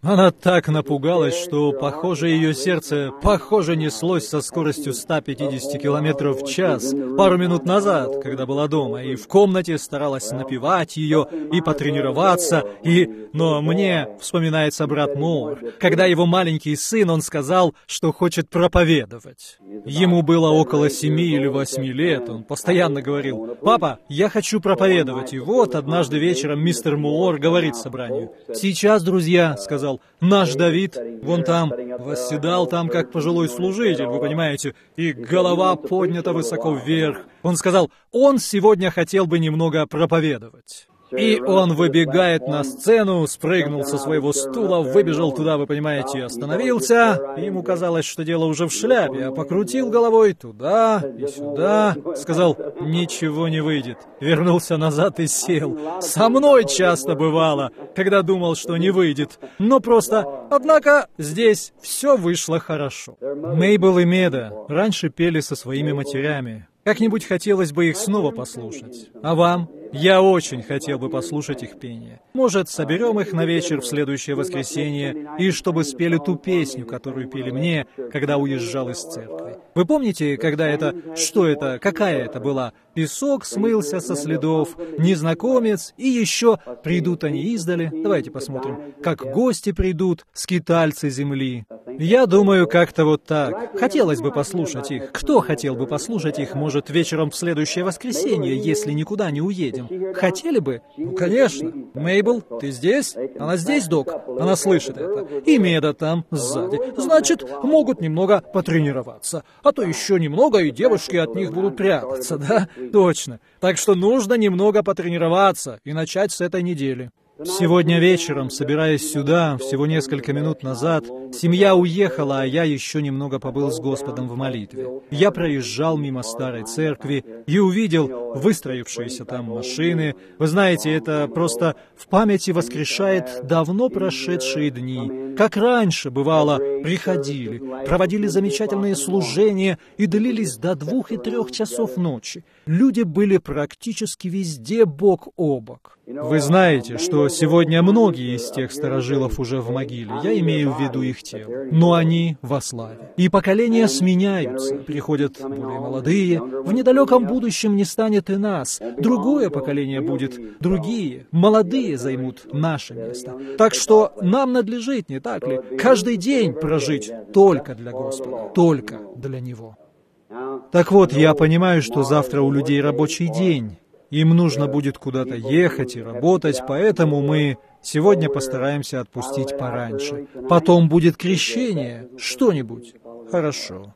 Она так напугалась, что, похоже, ее сердце, неслось со скоростью 150 километров в час пару минут назад, когда была дома, и в комнате старалась напевать ее и потренироваться, Но мне вспоминается брат Моор, когда его маленький сын, он сказал, что хочет проповедовать. Ему было около 7 или 8 лет, он постоянно говорил: «Папа, я хочу проповедовать». И вот однажды вечером мистер Моор говорит собранию: «Сейчас, друзья, — сказал, — наш Давид вон там, восседал там как пожилой служитель, вы понимаете, и голова поднята высоко вверх». Он сказал: «Он сегодня хотел бы немного проповедовать». И он выбегает на сцену, спрыгнул со своего стула, выбежал туда, вы понимаете, остановился. Ему казалось, что дело уже в шляпе, а покрутил головой туда и сюда. Сказал: «Ничего не выйдет». Вернулся назад и сел. Со мной часто бывало, когда думал, что не выйдет. Однако, здесь все вышло хорошо. Мейбл и Меда раньше пели со своими матерями. Как-нибудь хотелось бы их снова послушать. А вам? Я очень хотел бы послушать их пение. Может, соберем их на вечер в следующее воскресенье, и чтобы спели ту песню, которую пели мне, когда уезжал из церкви. Вы помните, какая это была? Песок смылся со следов, незнакомец, и еще придут они издали. Давайте посмотрим. Как гости придут, скитальцы земли. Я думаю, как-то вот так. Хотелось бы послушать их. Кто хотел бы послушать их, может, вечером в следующее воскресенье, если никуда не уедем? Хотели бы? Ну, конечно. Мейбл, ты здесь? Она здесь, док? Она слышит это. И Меда там, сзади. Значит, могут немного потренироваться. А то еще немного, и девушки от них будут прятаться, да? Точно. Так что нужно немного потренироваться и начать с этой недели. Сегодня вечером, собираясь сюда, всего несколько минут назад, семья уехала, а я еще немного побыл с Господом в молитве. Я проезжал мимо старой церкви и увидел выстроившиеся там машины. Вы знаете, это просто в памяти воскрешает давно прошедшие дни. Как раньше, бывало, приходили, проводили замечательные служения и длились до 2 и 3 часов ночи. Люди были практически везде бок о бок. Вы знаете, что сегодня многие из тех старожилов уже в могиле, я имею в виду их тело, но они во славе. И поколения сменяются, приходят более молодые, в недалеком будущем не станет и нас, другое поколение будет, другие, молодые займут наше место. Так что нам надлежит, не так ли, каждый день прожить только для Господа, только для Него. Так вот, я понимаю, что завтра у людей рабочий день. Им нужно будет куда-то ехать и работать, поэтому мы сегодня постараемся отпустить пораньше. Потом будет крещение, что-нибудь. Хорошо.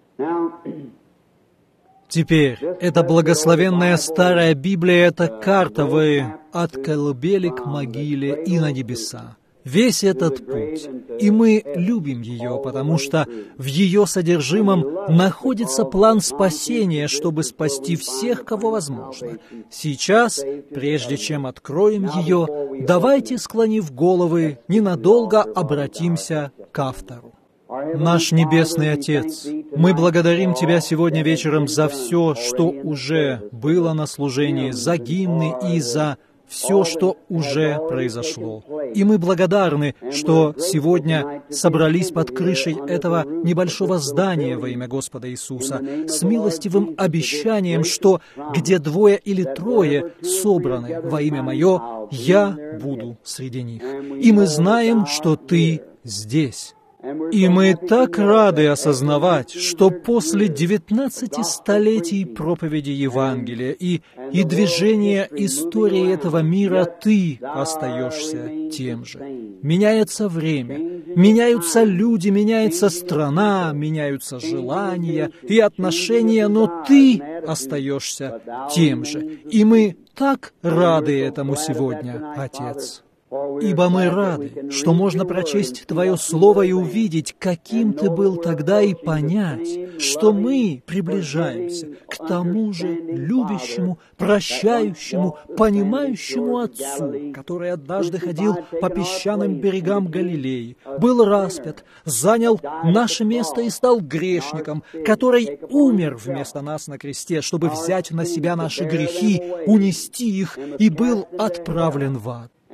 Теперь, эта благословенная старая Библия — это карта от колыбели к могиле и на небеса. Весь этот путь. И мы любим ее, потому что в ее содержимом находится план спасения, чтобы спасти всех, кого возможно. Сейчас, прежде чем откроем ее, давайте, склонив головы, ненадолго обратимся к автору. Наш Небесный Отец, мы благодарим Тебя сегодня вечером за все, что уже было на служении, за гимны и за все, что уже произошло. И мы благодарны, что сегодня собрались под крышей этого небольшого здания во имя Господа Иисуса с милостивым обещанием, что где 2 или 3 собраны во имя Мое, Я буду среди них. И мы знаем, что Ты здесь. И мы так рады осознавать, что после 19 столетий проповеди Евангелия и движения истории этого мира Ты остаешься тем же. Меняется время, меняются люди, меняется страна, меняются желания и отношения, но Ты остаешься тем же. И мы так рады этому сегодня, Отец. Ибо мы рады, что можно прочесть Твое Слово и увидеть, каким Ты был тогда, и понять, что мы приближаемся к тому же любящему, прощающему, понимающему Отцу, который однажды ходил по песчаным берегам Галилеи, был распят, занял наше место и стал грешником, который умер вместо нас на кресте, чтобы взять на себя наши грехи, унести их, и был отправлен в ад.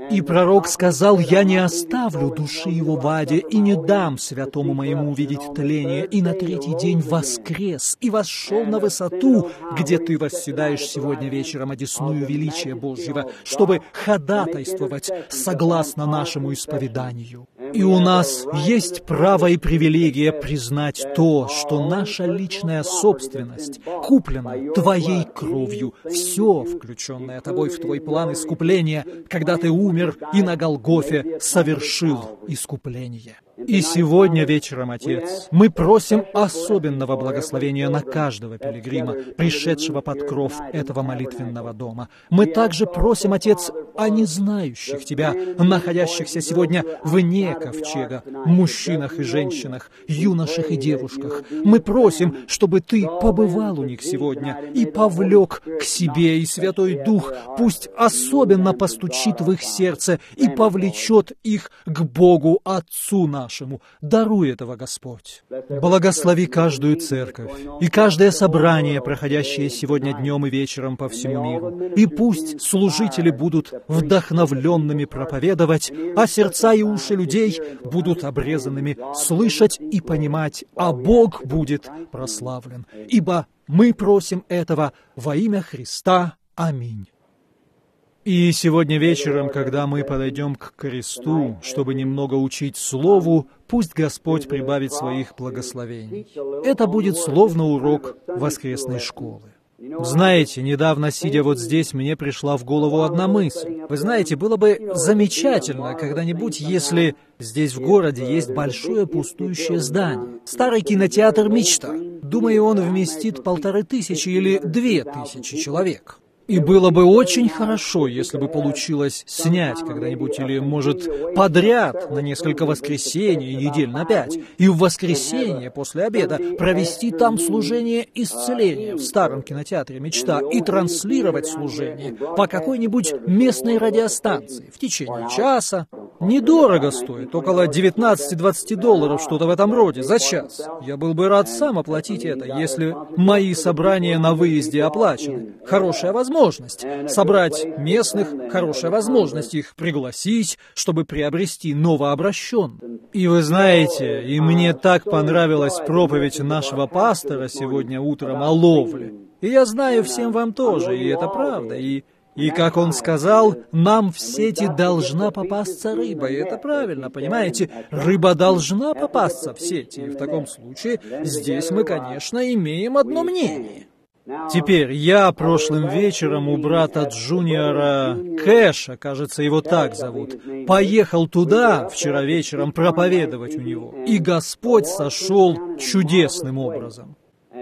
И пророк сказал: «Я не оставлю души его в аде, и не дам святому моему увидеть тление, и на третий день воскрес, и восшел на высоту, где ты восседаешь сегодня вечером одесную величия Божьего, чтобы ходатайствовать согласно нашему исповеданию». И у нас есть право и привилегия признать то, что наша личная собственность куплена Твоей кровью, все, включенное Тобой в Твой план искупления, когда Ты умер и на Голгофе совершил искупление. И сегодня вечером, Отец, мы просим особенного благословения на каждого пилигрима, пришедшего под кров этого молитвенного дома. Мы также просим, Отец, о незнающих Тебя, находящихся сегодня вне ковчега, мужчинах и женщинах, юношах и девушках. Мы просим, чтобы Ты побывал у них сегодня и повлек к себе, и Святой Дух пусть особенно постучит в их сердце и повлечет их к Богу Отцу нашему. Даруй этого, Господь. Благослови каждую церковь и каждое собрание, проходящее сегодня днем и вечером по всему миру. И пусть служители будут вдохновленными проповедовать, а сердца и уши людей будут обрезанными слышать и понимать, а Бог будет прославлен. Ибо мы просим этого во имя Христа. Аминь. И сегодня вечером, когда мы подойдем к кресту, чтобы немного учить Слову, пусть Господь прибавит своих благословений. Это будет словно урок воскресной школы. Знаете, недавно, сидя вот здесь, мне пришла в голову одна мысль. Вы знаете, было бы замечательно когда-нибудь, если здесь в городе есть большое пустующее здание. Старый кинотеатр «Мечта». Думаю, он вместит 1500 или 2000 человек. И было бы очень хорошо, если бы получилось снять когда-нибудь или, может, подряд на несколько воскресений, недель на 5, и в воскресенье после обеда провести там служение исцеления в старом кинотеатре «Мечта» и транслировать служение по какой-нибудь местной радиостанции в течение часа. Недорого стоит, около $19-20, что-то в этом роде, за час. Я был бы рад сам оплатить это, если мои собрания на выезде оплачены. Хорошая возможность собрать местных, хорошая возможность их пригласить, чтобы приобрести новообращенных. И вы знаете, и мне так понравилась проповедь нашего пастора сегодня утром о ловле. И я знаю, всем вам тоже, и это правда, И как он сказал, нам в сети должна попасться рыба, и это правильно, понимаете? Рыба должна попасться в сети, и в таком случае здесь мы, конечно, имеем одно мнение. Теперь, я прошлым вечером у брата Джуниора Кэша, кажется, его так зовут, поехал туда вчера вечером проповедовать у него, и Господь сошел чудесным образом.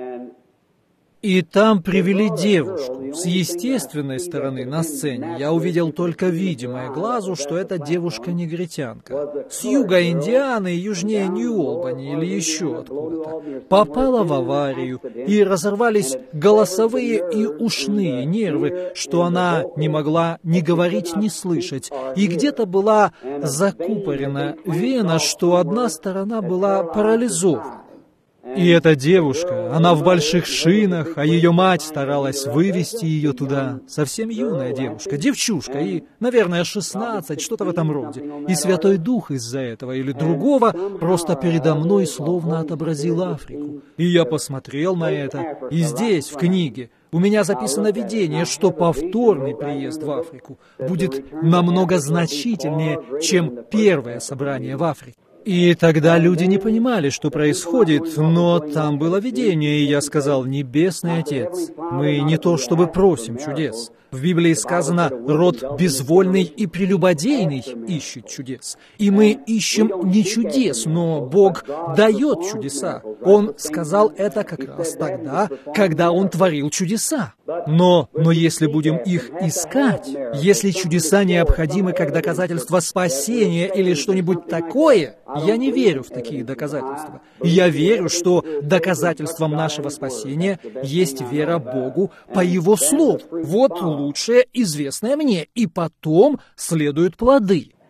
И там привели девушку. С естественной стороны на сцене я увидел только видимое глазу, что это девушка-негритянка. С юга Индианы, южнее Нью-Олбани или еще откуда-то. Попала в аварию, и разорвались голосовые и ушные нервы, что она не могла ни говорить, ни слышать. И где-то была закупорена вена, что одна сторона была парализована. И эта девушка, она в больших шинах, а ее мать старалась вывести ее туда. Совсем юная девушка, девчушка, и, наверное, 16, что-то в этом роде. И Святой Дух из-за этого или другого просто передо мной словно отобразил Африку. И я посмотрел на это, и здесь, в книге, у меня записано видение, что повторный приезд в Африку будет намного значительнее, чем первое собрание в Африке. И тогда люди не понимали, что происходит, но там было видение, и я сказал: «Небесный Отец, мы не то чтобы просим чудес. В Библии сказано: род безвольный и прелюбодейный ищет чудес. И мы ищем не чудес, но Бог дает чудеса. Он сказал это как раз тогда, когда Он творил чудеса. Но если будем их искать, если чудеса необходимы как доказательство спасения или что-нибудь такое, я не верю в такие доказательства. Я верю, что доказательством нашего спасения есть вера Богу по Его Слову. Вот лучшее, известное мне, и потом следуют плоды.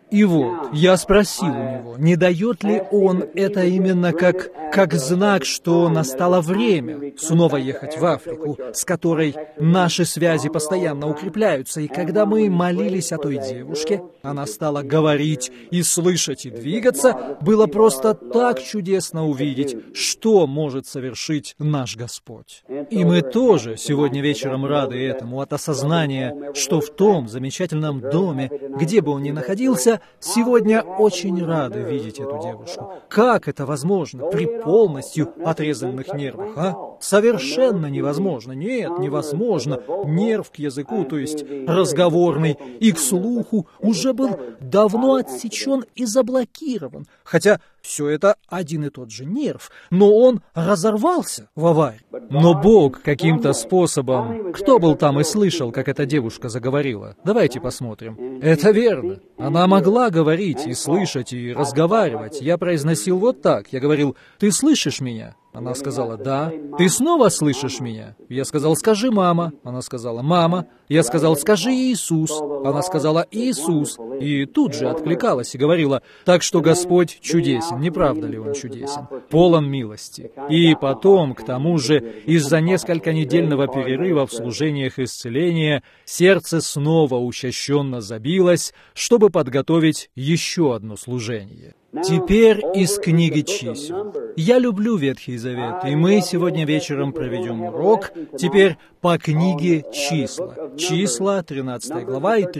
И вот, я спросил у него, не дает ли он это именно как знак, что настало время снова ехать в Африку, с которой наши связи постоянно укрепляются. И когда мы молились о той девушке, она стала говорить и слышать, и двигаться, было просто так чудесно увидеть, что может совершить наш Господь. И мы тоже сегодня вечером рады этому, от осознания, что в том замечательном доме, где бы он ни находился, сегодня очень рады видеть эту девушку. Как это возможно при полностью отрезанных нервах, а? Совершенно невозможно. Нет, невозможно. Нерв к языку, то есть разговорный, и к слуху уже был давно отсечен и заблокирован. Хотя все это один и тот же нерв, но он разорвался в аварии. Но Бог каким-то способом... Кто был там и слышал, как эта девушка заговорила? Давайте посмотрим. Это верно. Она могла говорить и слышать, и разговаривать. Я произносил вот так. Я говорил: «Ты слышишь меня?» Она сказала: «Да». «Ты снова слышишь меня?» Я сказал: «Скажи, мама». Она сказала: «Мама». Я сказал: «Скажи, Иисус». Она сказала: «Иисус». И тут же откликалась и говорила: «Так что Господь чудесен, не правда ли Он чудесен? Полон милости». И потом, к тому же, из-за нескольконедельного перерыва в служениях исцеления, сердце снова учащенно забилось, чтобы подготовить еще одно служение. Теперь из книги чисел. Я люблю Ветхий Завет, и мы сегодня вечером проведем урок теперь по книге Числа. Числа, 13 глава и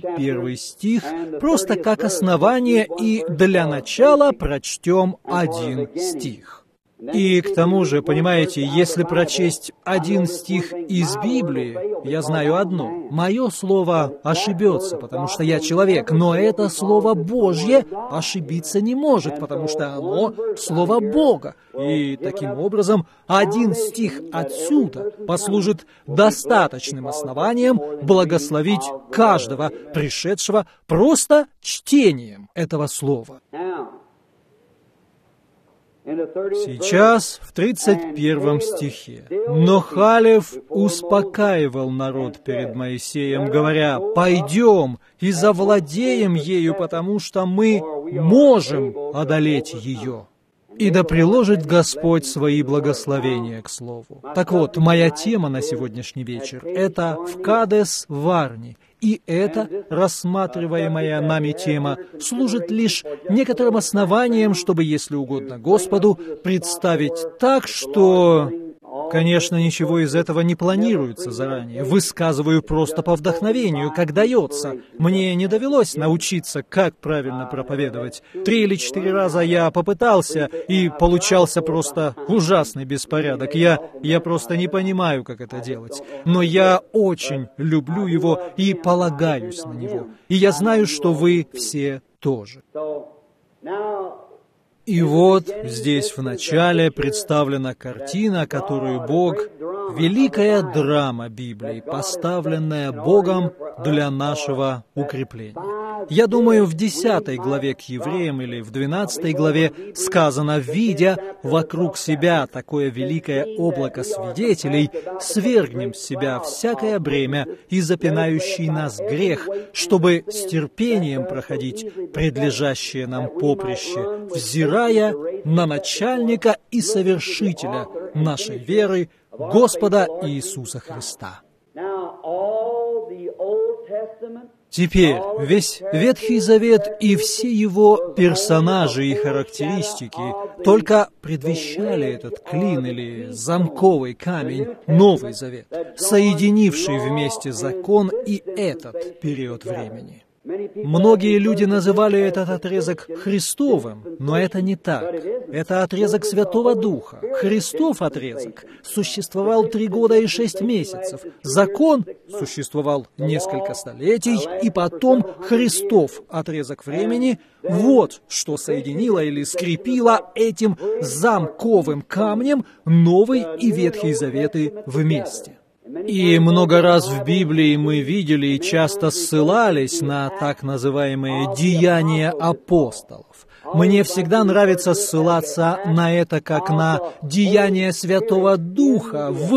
31 стих, просто как основание, и для начала прочтем один стих. И к тому же, понимаете, если прочесть один стих из Библии, я знаю одно: мое слово ошибется, потому что я человек, но это Слово Божье ошибиться не может, потому что оно Слово Бога. И таким образом, один стих отсюда послужит достаточным основанием благословить каждого пришедшего просто чтением этого слова. Сейчас в 31 стихе. «Но Халев успокаивал народ перед Моисеем, говоря: пойдем и завладеем ею, потому что мы можем одолеть ее. И да приложит Господь свои благословения к слову». Так вот, моя тема на сегодняшний вечер — это в Кадес Варни. И эта рассматриваемая нами тема служит лишь некоторым основанием, чтобы, если угодно Господу, представить так, что... Конечно, ничего из этого не планируется заранее. Высказываю просто по вдохновению, как дается. Мне не довелось научиться, как правильно проповедовать. 3 или 4 раза я попытался, и получался просто ужасный беспорядок. Я просто не понимаю, как это делать. Но я очень люблю его и полагаюсь на него. И я знаю, что вы все тоже. И вот здесь в начале представлена картина, которую Бог, великая драма Библии, поставленная Богом для нашего укрепления. Я думаю, в 10 главе к Евреям или в 12 главе сказано: «Видя вокруг себя такое великое облако свидетелей, свергнем с себя всякое бремя и запинающий нас грех, чтобы с терпением проходить предлежащее нам поприще, взирая на начальника и совершителя нашей веры, Господа Иисуса Христа». Теперь весь Ветхий Завет и все его персонажи и характеристики только предвещали этот клин или замковый камень, Новый Завет, соединивший вместе закон и этот период времени. Многие люди называли этот отрезок Христовым, но это не так. Это отрезок Святого Духа. Христов отрезок существовал 3 года и 6 месяцев. Закон существовал несколько столетий, и потом Христов отрезок времени — вот что соединило или скрепило этим замковым камнем Новый и Ветхий Заветы вместе. И много раз в Библии мы видели и часто ссылались на так называемые «деяния апостолов». Мне всегда нравится ссылаться на это как на деяния Святого Духа в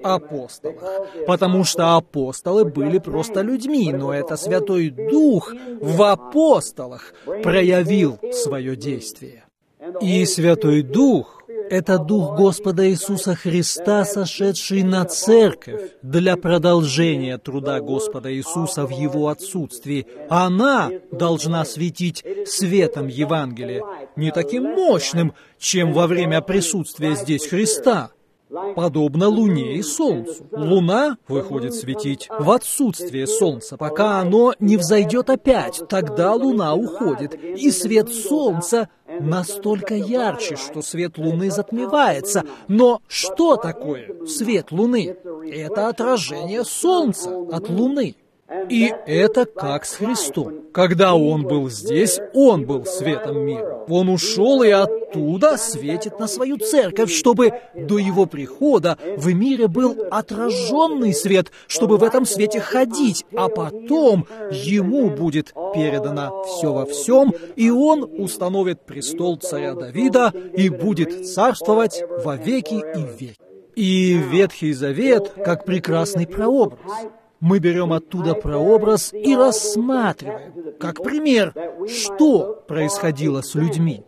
апостолах, потому что апостолы были просто людьми, но это Святой Дух в апостолах проявил свое действие. И Святой Дух — это Дух Господа Иисуса Христа, сошедший на церковь для продолжения труда Господа Иисуса в Его отсутствии. Она должна светить светом Евангелия, не таким мощным, чем во время присутствия здесь Христа, подобно Луне и Солнцу. Луна выходит светить в отсутствие Солнца, пока оно не взойдет опять. Тогда Луна уходит, и свет Солнца настолько ярче, что свет Луны затмевается. Но что такое свет Луны? Это отражение Солнца от Луны. И это как с Христом. Когда Он был здесь, Он был светом мира. Он ушел и оттуда светит на свою церковь, чтобы до Его прихода в мире был отраженный свет, чтобы в этом свете ходить, а потом Ему будет передано все во всем, и Он установит престол царя Давида и будет царствовать во веки и веки. И Ветхий Завет как прекрасный прообраз. Мы берем оттуда прообраз и рассматриваем, как пример, что происходило с людьми.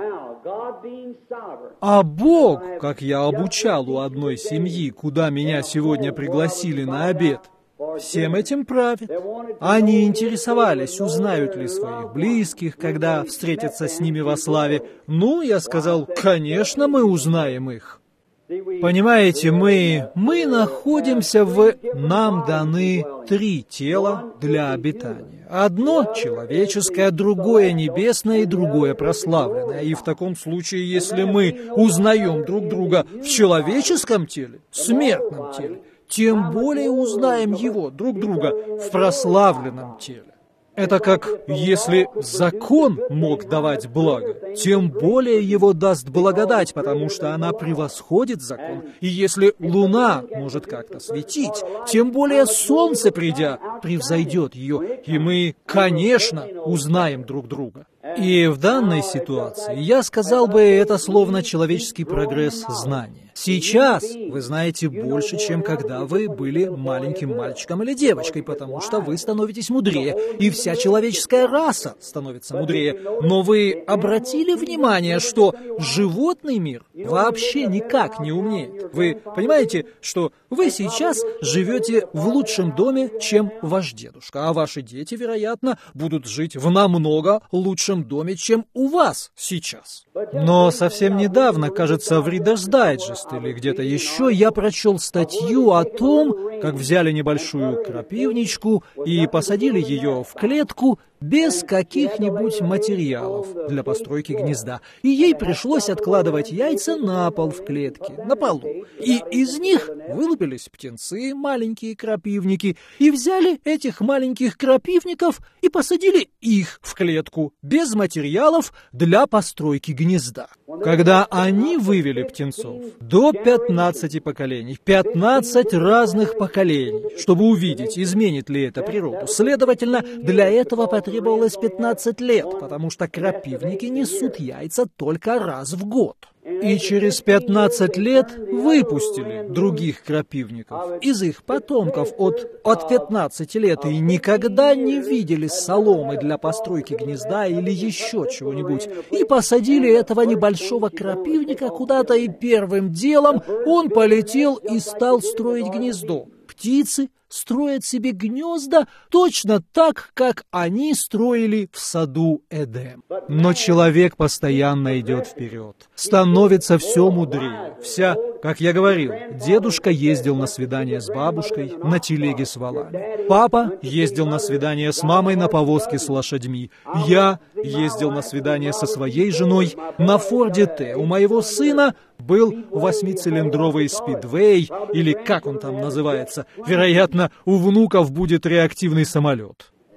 А Бог, как я обучал у одной семьи, куда меня сегодня пригласили на обед, всем этим правит. Они интересовались, узнают ли своих близких, когда встретятся с ними во славе. Ну, я сказал, конечно, мы узнаем их. Понимаете, мы находимся нам даны 3 тела для обитания. Одно человеческое, другое небесное и другое прославленное. И в таком случае, если мы узнаем друг друга в человеческом теле, смертном теле, тем более узнаем его, друг друга, в прославленном теле. Это как если закон мог давать благо, тем более его даст благодать, потому что она превосходит закон. И если луна может как-то светить, тем более солнце, придя, превзойдет ее, и мы, конечно, узнаем друг друга. И в данной ситуации я сказал бы, это словно человеческий прогресс знания. Сейчас вы знаете больше, чем когда вы были маленьким мальчиком или девочкой, потому что вы становитесь мудрее, и вся человеческая раса становится мудрее. Но вы обратили внимание, что животный мир вообще никак не умнеет? Вы понимаете, что вы сейчас живете в лучшем доме, чем ваш дедушка, а ваши дети, вероятно, будут жить в намного лучшем доме, чем у вас сейчас. Но совсем недавно, кажется, в Reader's Digest или где-то еще, я прочел статью о том, как взяли небольшую крапивничку и посадили ее в клетку без каких-нибудь материалов для постройки гнезда. И ей пришлось откладывать яйца на пол в клетке, на полу. И из них вылупились птенцы, маленькие крапивники, и взяли этих маленьких крапивников и посадили их в клетку без материалов для постройки гнезда. Когда они вывели птенцов до 15 поколений, 15 разных поколений, чтобы увидеть, изменит ли это природу, следовательно, для этого потребовалось 15 лет, потому что крапивники несут яйца только раз в год. И через 15 лет выпустили других крапивников из их потомков от 15 лет и никогда не видели соломы для постройки гнезда или еще чего-нибудь. И посадили этого небольшого крапивника куда-то, и первым делом он полетел и стал строить гнездо. Птицы строят себе гнезда точно так, как они строили в саду Эдем. Но человек постоянно идет вперед, становится все мудрее. Как я говорил, дедушка ездил на свидание с бабушкой на телеге с волами. Папа ездил на свидание с мамой на повозке с лошадьми. Я ездил на свидание со своей женой на Форде Т. У моего сына был 8-цилиндровый спидвей, или как он там называется. Вероятно, у внуков будет реактивный самолет.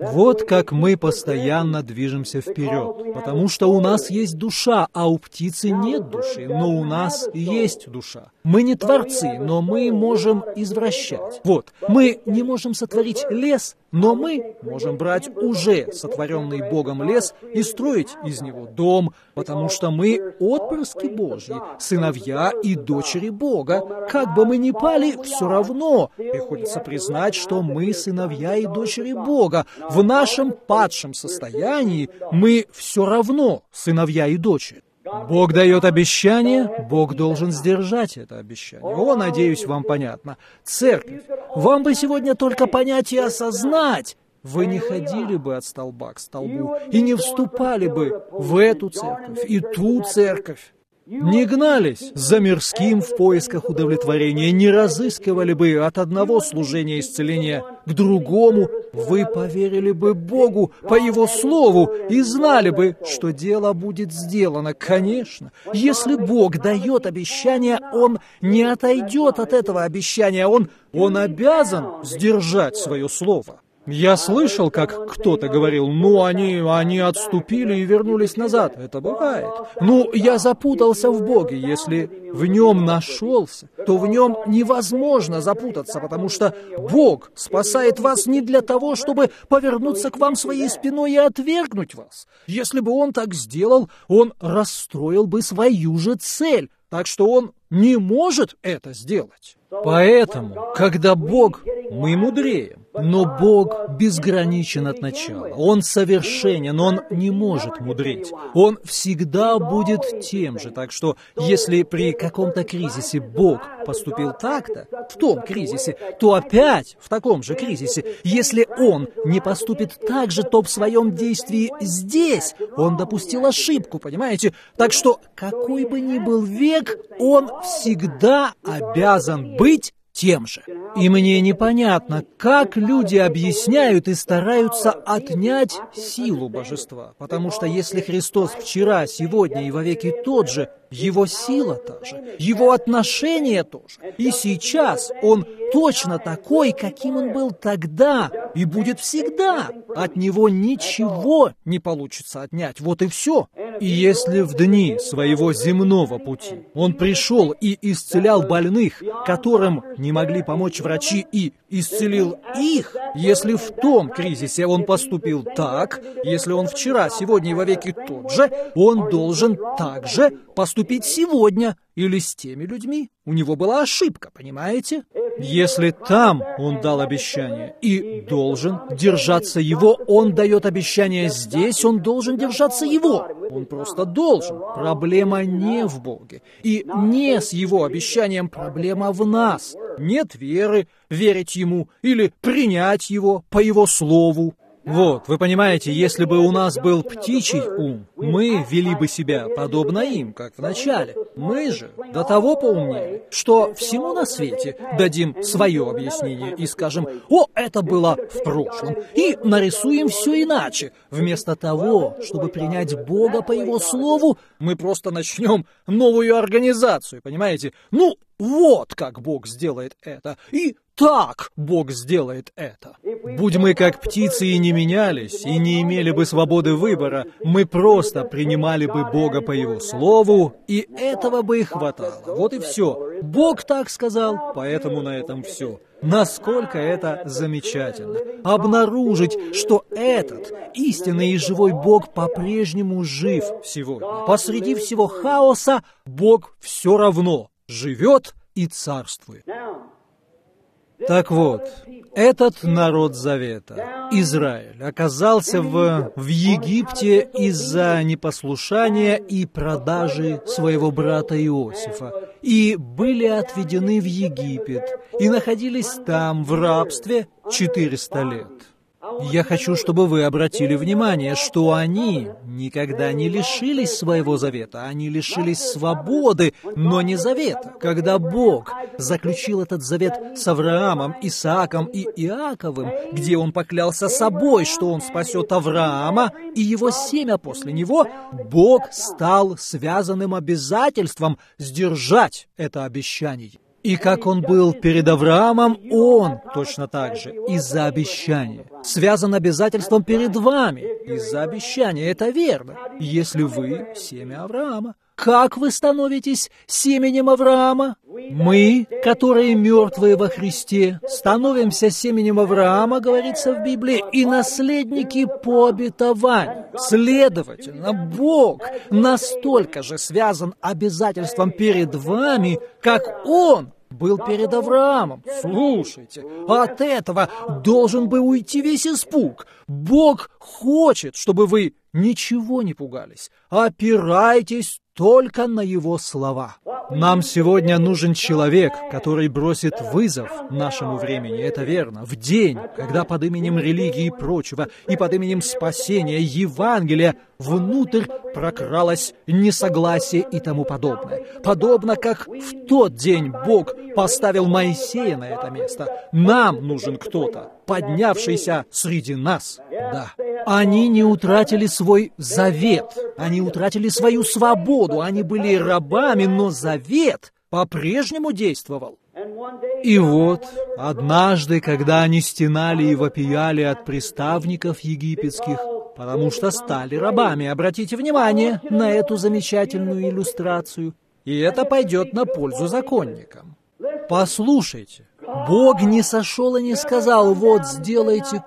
Вот как мы постоянно движемся вперед, потому что у нас есть душа, а у птицы нет души, но у нас есть душа. Мы не творцы, но мы можем извращать. Вот, мы не можем сотворить лес, но мы можем брать уже сотворенный Богом лес и строить из него дом, потому что мы отпрыски Божьи, сыновья и дочери Бога. Как бы мы ни пали, все равно приходится признать, что мы сыновья и дочери Бога. В нашем падшем состоянии мы все равно сыновья и дочери. Бог дает обещание, Бог должен сдержать это обещание. О, надеюсь, вам понятно. Церковь, вам бы сегодня только понять и осознать. Вы не ходили бы от столба к столбу и не вступали бы в эту церковь и ту церковь. Не гнались за мирским в поисках удовлетворения, не разыскивали бы от одного служения исцеления к другому, вы поверили бы Богу по Его Слову и знали бы, что дело будет сделано. Конечно, если Бог дает обещание, Он не отойдет от этого обещания, Он обязан сдержать свое слово. Я слышал, как кто-то говорил, они отступили и вернулись назад. Это бывает. Я запутался в Боге. Если в Нем нашелся, то в Нем невозможно запутаться, потому что Бог спасает вас не для того, чтобы повернуться к вам своей спиной и отвергнуть вас. Если бы Он так сделал, Он расстроил бы свою же цель. Так что Он не может это сделать. Поэтому, когда Бог, мы мудреем, но Бог безграничен от начала. Он совершенен, Он не может мудреть. Он всегда будет тем же. Так что, если при каком-то кризисе Бог поступил так-то, в том кризисе, то опять в таком же кризисе. Если Он не поступит так же, то в своем действии здесь Он допустил ошибку, понимаете? Так что, какой бы ни был век, Он всегда обязан быть тем же. И мне непонятно, как люди объясняют и стараются отнять силу божества. Потому что если Христос вчера, сегодня и вовеки тот же, Его сила та же, Его отношение тоже. И сейчас Он точно такой, каким Он был тогда, и будет всегда. От Него ничего не получится отнять. Вот и все. И если в дни своего земного пути Он пришел и исцелял больных, которым не могли помочь врачи, и исцелил их, если в том кризисе Он поступил так, если Он вчера, сегодня и вовеки тот же, Он должен также поступить сегодня или с теми людьми. У Него была ошибка, понимаете? Если там Он дал обещание и должен держаться его, Он дает обещание здесь, Он должен держаться его. Он просто должен. Проблема не в Боге. И не с Его обещанием, проблема в нас. Нет веры, верить Ему или принять Его по Его слову. Вот, вы понимаете, если бы у нас был птичий ум, мы вели бы себя подобно им, как в начале. Мы же до того поумнее, что всему на свете дадим свое объяснение и скажем: «О, это было в прошлом», и нарисуем все иначе. Вместо того, чтобы принять Бога по Его слову, мы просто начнем новую организацию, понимаете? Вот как Бог сделает это, и так Бог сделает это. Будь мы как птицы и не менялись, и не имели бы свободы выбора, мы просто принимали бы Бога по Его слову, и этого бы и хватало. Вот и все. Бог так сказал, поэтому на этом все. Насколько это замечательно. Обнаружить, что этот истинный и живой Бог по-прежнему жив сегодня. Посреди всего хаоса Бог все равно живет и царствует. Так вот, этот народ Завета, Израиль, оказался в Египте из-за непослушания и продажи своего брата Иосифа, и были отведены в Египет, и находились там в рабстве 400 лет. Я хочу, чтобы вы обратили внимание, что они никогда не лишились своего завета, они лишились свободы, но не завета. Когда Бог заключил этот завет с Авраамом, Исааком и Иаковым, где Он поклялся собой, что Он спасет Авраама и его семя после него, Бог стал связанным обязательством сдержать это обещание. И как он был перед Авраамом, он точно так же из-за обещания. Связан обязательством перед вами из-за обещания. Это верно. Если вы семя Авраама. Как вы становитесь семенем Авраама? Мы, которые мертвые во Христе, становимся семенем Авраама, говорится в Библии, и наследники по обетованию. Следовательно, Бог настолько же связан обязательством перед вами, как Он был перед Авраамом. Слушайте, от этого должен бы уйти весь испуг. Бог хочет, чтобы вы ничего не пугались. Опирайтесь только на Его слова. Нам сегодня нужен человек, который бросит вызов нашему времени, это верно, в день, когда под именем религии и прочего, и под именем спасения Евангелия внутрь прокралось несогласие и тому подобное. Подобно как в тот день Бог поставил Моисея на это место, нам нужен кто-то, поднявшийся среди нас. Да, они не утратили свой завет, они утратили свою свободу, они были рабами, но завет по-прежнему действовал. И вот, однажды, когда они стенали и вопияли от приставников египетских, потому что стали рабами, обратите внимание на эту замечательную иллюстрацию, и это пойдет на пользу законникам. Послушайте, Бог не сошел и не сказал: вот, сделайте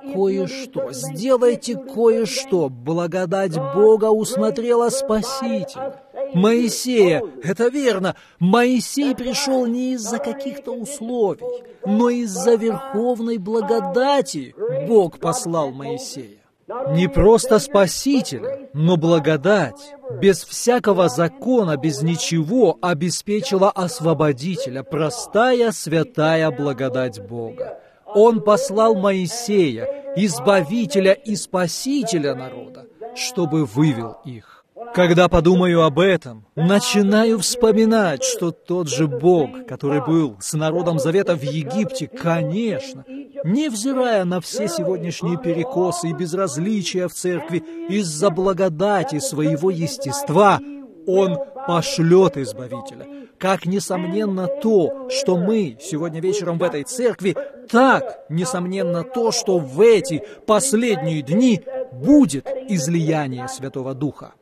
кое-что. Благодать Бога усмотрела Спасителя. Моисея, это верно, Моисей пришел не из-за каких-то условий, но из-за верховной благодати Бог послал Моисея. Не просто Спасителя, но благодать, без всякого закона, без ничего, обеспечила Освободителя, простая, святая благодать Бога. Он послал Моисея, Избавителя и Спасителя народа, чтобы вывел их. Когда подумаю об этом, начинаю вспоминать, что тот же Бог, который был с народом Завета в Египте, конечно, невзирая на все сегодняшние перекосы и безразличия в церкви, из-за благодати своего естества, Он пошлет Избавителя. Как, несомненно, то, что мы сегодня вечером в этой церкви, так, несомненно, то, что в эти последние дни будет излияние Святого Духа.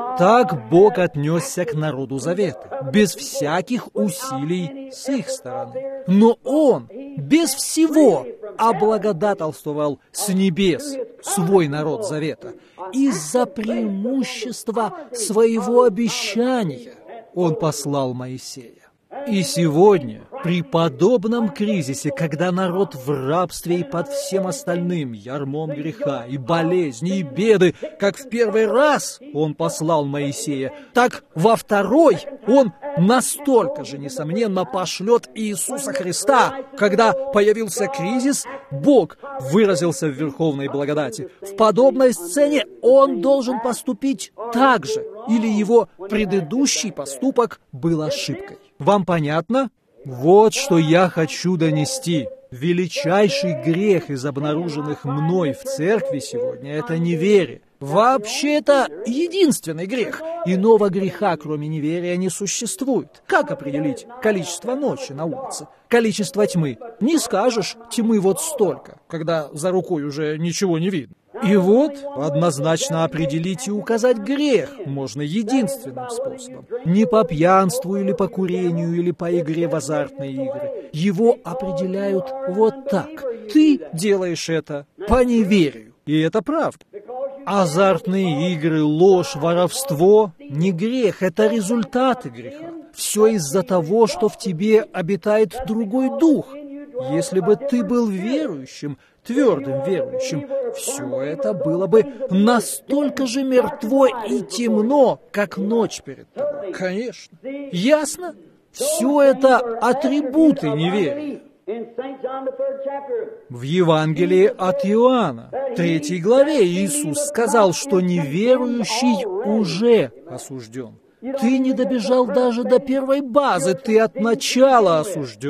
Так Бог отнесся к народу Завета, без всяких усилий с их стороны. Но Он без всего облагодательствовал с небес свой народ Завета. Из-за преимущества своего обещания Он послал Моисея. И сегодня, при подобном кризисе, когда народ в рабстве и под всем остальным ярмом греха, и болезни, и беды, как в первый раз Он послал Моисея, так во второй Он настолько же, несомненно, пошлет Иисуса Христа. Когда появился кризис, Бог выразился в верховной благодати. В подобной сцене Он должен поступить так же, или Его предыдущий поступок был ошибкой. Вам понятно? Вот что я хочу донести. Величайший грех из обнаруженных мной в церкви сегодня — это неверие. Вообще, это единственный грех. Иного греха, кроме неверия, не существует. Как определить количество ночи на улице? Количество тьмы? Не скажешь, тьмы вот столько, когда за рукой уже ничего не видно. И вот однозначно определить и указать грех можно единственным способом. Не по пьянству или по курению или по игре в азартные игры. Его определяют вот так. Ты делаешь это по неверию. И это правда. Азартные игры, ложь, воровство — не грех, это результаты греха. Все из-за того, что в тебе обитает другой дух. Если бы ты был верующим, твердым верующим, все это было бы настолько же мертво и темно, как ночь перед тобой. Конечно. Ясно? Все это атрибуты неверия. В Евангелии от Иоанна, 3 главе, Иисус сказал, что неверующий уже осужден. Ты не добежал даже до первой базы, ты от начала осужден.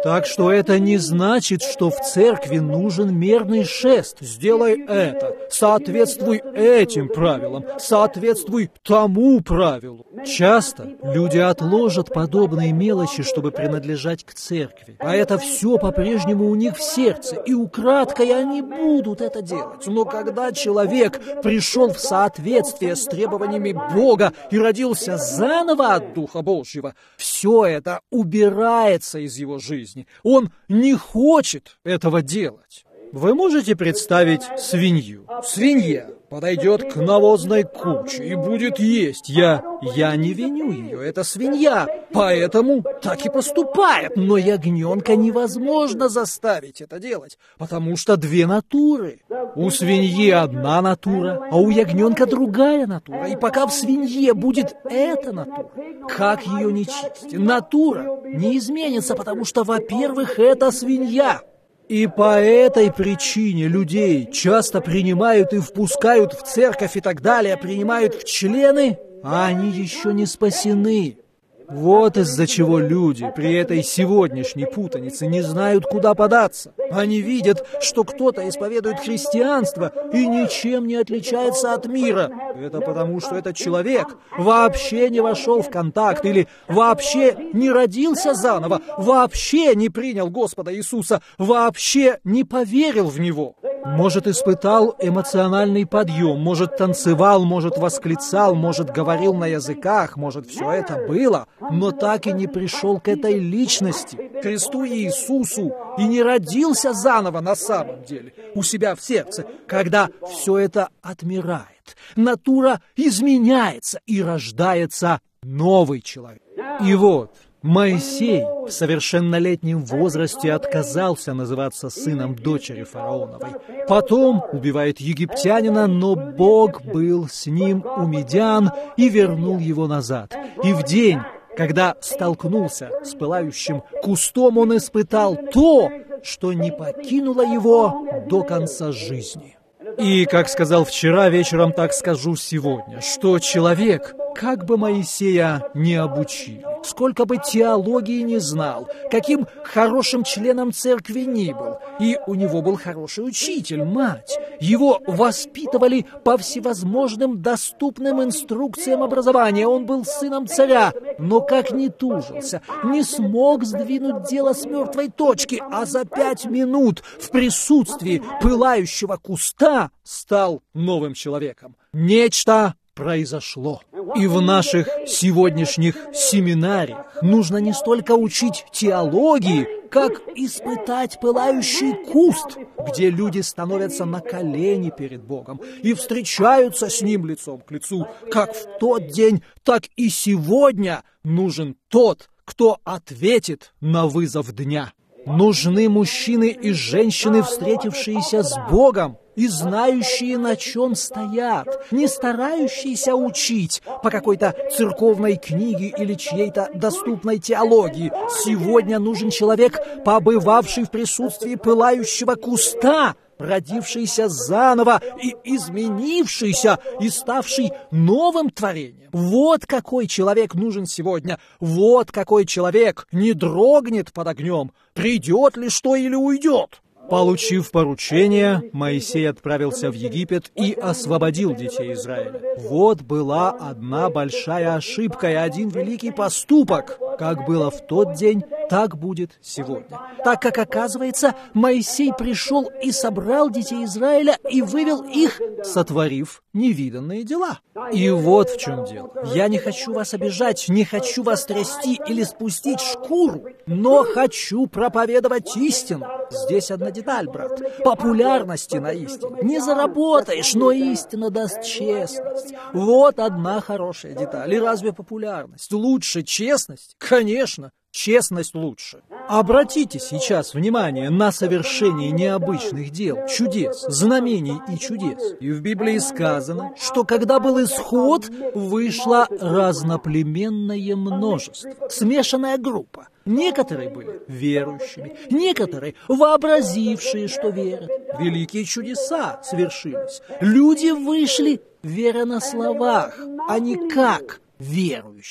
Так что это не значит, что в церкви нужен мерный шест. Сделай это, соответствуй этим правилам, соответствуй тому правилу. Часто люди отложат подобные мелочи, чтобы принадлежать к церкви. А это все по-прежнему у них в сердце, и украдкой они будут это делать. Но когда человек пришел в соответствие с требованиями Бога и родился заново от Духа Божьего, все это убирается из его жизни. Он не хочет этого делать. Вы можете представить свинью? Свинья подойдет к навозной куче и будет есть. Я не виню ее, это свинья, поэтому так и поступает. Но ягненка невозможно заставить это делать, потому что две натуры. У свиньи одна натура, а у ягненка другая натура. И пока в свинье будет эта натура, как ее не честь, натура не изменится, потому что, во-первых, это свинья. И по этой причине людей часто принимают и впускают в церковь и так далее, принимают в члены, а они еще не спасены. Вот из-за чего люди при этой сегодняшней путанице не знают, куда податься. Они видят, что кто-то исповедует христианство и ничем не отличается от мира. Это потому, что этот человек вообще не вошел в контакт или вообще не родился заново, вообще не принял Господа Иисуса, вообще не поверил в Него. Может, испытал эмоциональный подъем, может, танцевал, может, восклицал, может, говорил на языках, может, все это было, но так и не пришел к этой личности, к Христу Иисусу, и не родился заново на самом деле, у себя в сердце, когда все это отмирает. Натура изменяется, и рождается новый человек. И вот Моисей в совершеннолетнем возрасте отказался называться сыном дочери фараоновой. Потом убивает египтянина, но Бог был с ним у Мидиан и вернул его назад. И в день, когда столкнулся с пылающим кустом, он испытал то, что не покинуло его до конца жизни. И, как сказал вчера вечером, так скажу сегодня, что человек, как бы Моисея не обучили, сколько бы теологии не знал, каким хорошим членом церкви ни был, и у него был хороший учитель, мать, его воспитывали по всевозможным доступным инструкциям образования, он был сыном царя, но как ни тужился, не смог сдвинуть дело с мертвой точки, а за 5 минут в присутствии пылающего куста стал новым человеком. Нечто произошло. И в наших сегодняшних семинариях нужно не столько учить теологии, как испытать пылающий куст, где люди становятся на колени перед Богом и встречаются с Ним лицом к лицу. Как в тот день, так и сегодня нужен тот, кто ответит на вызов дня. Нужны мужчины и женщины, встретившиеся с Богом и знающие, на чем стоят, не старающиеся учить по какой-то церковной книге или чьей-то доступной теологии. Сегодня нужен человек, побывавший в присутствии пылающего куста, родившийся заново и изменившийся, и ставший новым творением. Вот какой человек нужен сегодня. Вот какой человек не дрогнет под огнем, придет ли что или уйдет. Получив поручение, Моисей отправился в Египет и освободил детей Израиля. Вот была одна большая ошибка и один великий поступок. Как было в тот день, так будет сегодня. Так как, оказывается, Моисей пришел и собрал детей Израиля и вывел их, сотворив невиданные дела. И вот в чем дело. Я не хочу вас обижать, не хочу вас трясти или спустить шкуру, но хочу проповедовать истину. Здесь одна деталь, брат. Популярности на истине не заработаешь, но истина даст честность. Вот одна хорошая деталь. И разве популярность лучше честности? Конечно, честность лучше. Обратите сейчас внимание на совершение необычных дел, чудес, знамений и чудес. И в Библии сказано, что когда был исход, вышло разноплеменное множество, смешанная группа. Некоторые были верующими, некоторые вообразившие, что верят. Великие чудеса свершились. Люди вышли, веря на словах, а не как верующие.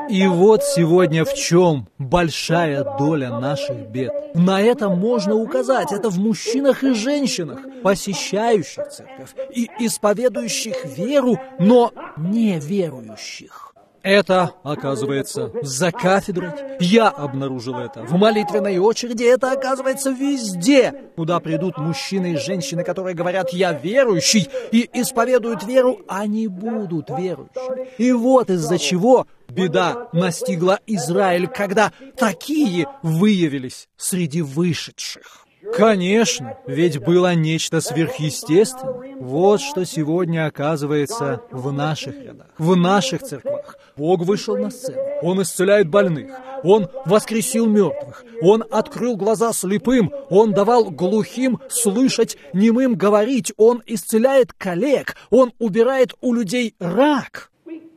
И вот сегодня в чем большая доля наших бед. На это можно указать. Это в мужчинах и женщинах, посещающих церковь и исповедующих веру, но не верующих. Это, оказывается, за кафедрой. Я обнаружил это в молитвенной очереди. Это, оказывается, везде, куда придут мужчины и женщины, которые говорят «я верующий» и исповедуют веру, а не будут верующими. И вот из-за чего беда настигла Израиль, когда такие выявились среди вышедших. Конечно, ведь было нечто сверхъестественное. Вот что сегодня оказывается в наших рядах, в наших церквах. Бог вышел на сцену, Он исцеляет больных, Он воскресил мертвых, Он открыл глаза слепым, Он давал глухим слышать, немым говорить, Он исцеляет калек, Он убирает у людей рак.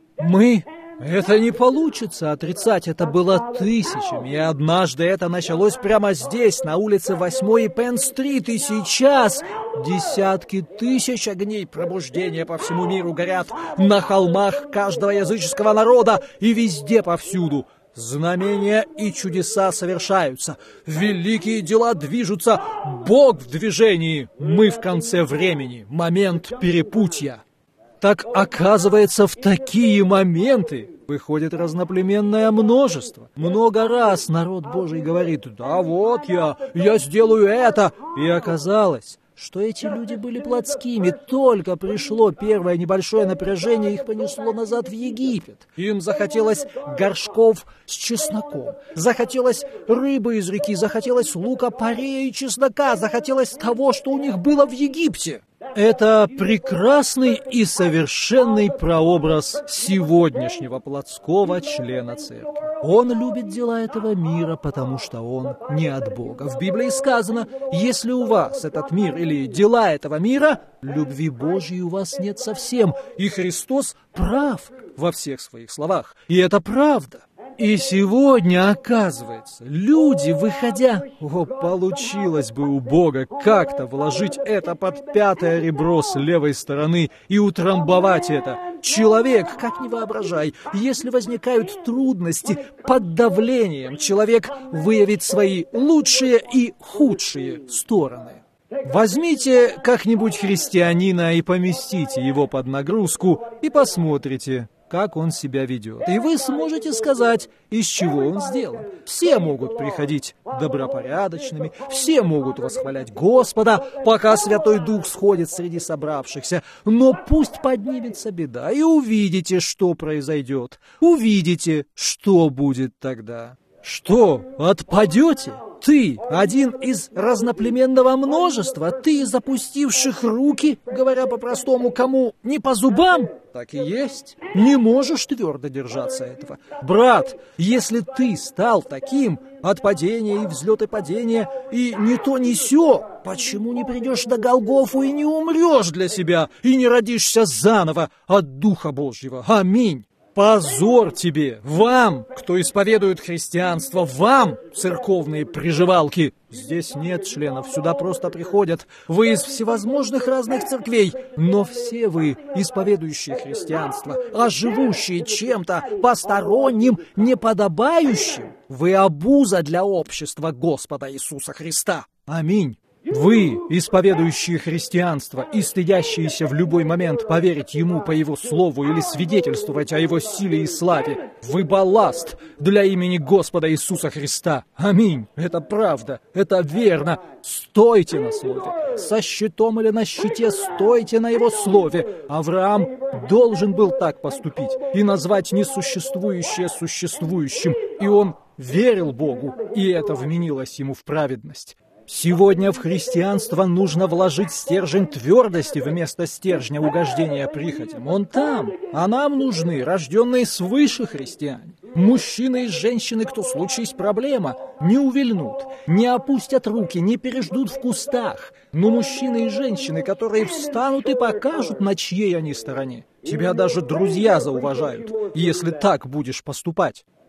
Это не получится отрицать, это было тысячами, и однажды это началось прямо здесь, на улице 8-й Пенн-стрит, и сейчас десятки тысяч огней пробуждения по всему миру горят на холмах каждого языческого народа и везде повсюду. Знамения и чудеса совершаются, великие дела движутся, Бог в движении, мы в конце времени, момент перепутья. Так оказывается, в такие моменты выходит разноплеменное множество. Много раз народ Божий говорит: «Да вот я сделаю это». И оказалось, что эти люди были плотскими. Только пришло первое небольшое напряжение, их понесло назад в Египет. Им захотелось горшков с чесноком, захотелось рыбы из реки, захотелось лука-порея и чеснока, захотелось того, что у них было в Египте. Это прекрасный и совершенный прообраз сегодняшнего плотского члена церкви. Он любит дела этого мира, потому что он не от Бога. В Библии сказано: если у вас этот мир или дела этого мира, любви Божьей у вас нет совсем. И Христос прав во всех своих словах. И это правда. И сегодня, оказывается, люди, выходя, получилось бы у Бога как-то вложить это под пятое ребро с левой стороны и утрамбовать это. Человек, как ни воображай, если возникают трудности, под давлением человек выявит свои лучшие и худшие стороны. Возьмите как-нибудь христианина и поместите его под нагрузку и посмотрите, как он себя ведет. И вы сможете сказать, из чего он сделан. Все могут приходить добропорядочными, все могут восхвалять Господа, пока Святой Дух сходит среди собравшихся. Но пусть поднимется беда, и увидите, что произойдет. Увидите, что будет тогда. Что, отпадете? Ты, один из разноплеменного множества, ты из опустивших руки, говоря по-простому, кому не по зубам, так и есть. Не можешь твердо держаться этого. Брат, если ты стал таким, от падения и взлет и падения, и ни то, ни сё, почему не придешь до Голгофу и не умрешь для себя, и не родишься заново от Духа Божьего? Аминь. Позор тебе, вам, кто исповедует христианство, вам, церковные приживалки. Здесь нет членов, сюда просто приходят. Вы из всевозможных разных церквей, но все вы, исповедующие христианство, а живущие чем-то посторонним, неподобающим, вы обуза для общества Господа Иисуса Христа. Аминь. Вы, исповедующие христианство и стыдящиеся в любой момент поверить Ему по Его слову или свидетельствовать о Его силе и славе, вы балласт для имени Господа Иисуса Христа. Аминь. Это правда, это верно. Стойте на слове. Со щитом или на щите стойте на Его слове. Авраам должен был так поступить и назвать несуществующее существующим. И он верил Богу, и это вменилось ему в праведность. Сегодня в христианство нужно вложить стержень твердости вместо стержня угождения прихотям. Он там, а нам нужны рожденные свыше христиане. Мужчины и женщины, кто случись проблема, не увильнут, не опустят руки, не переждут в кустах. Но мужчины и женщины, которые встанут и покажут, на чьей они стороне. Тебя даже друзья зауважают, если так будешь поступать.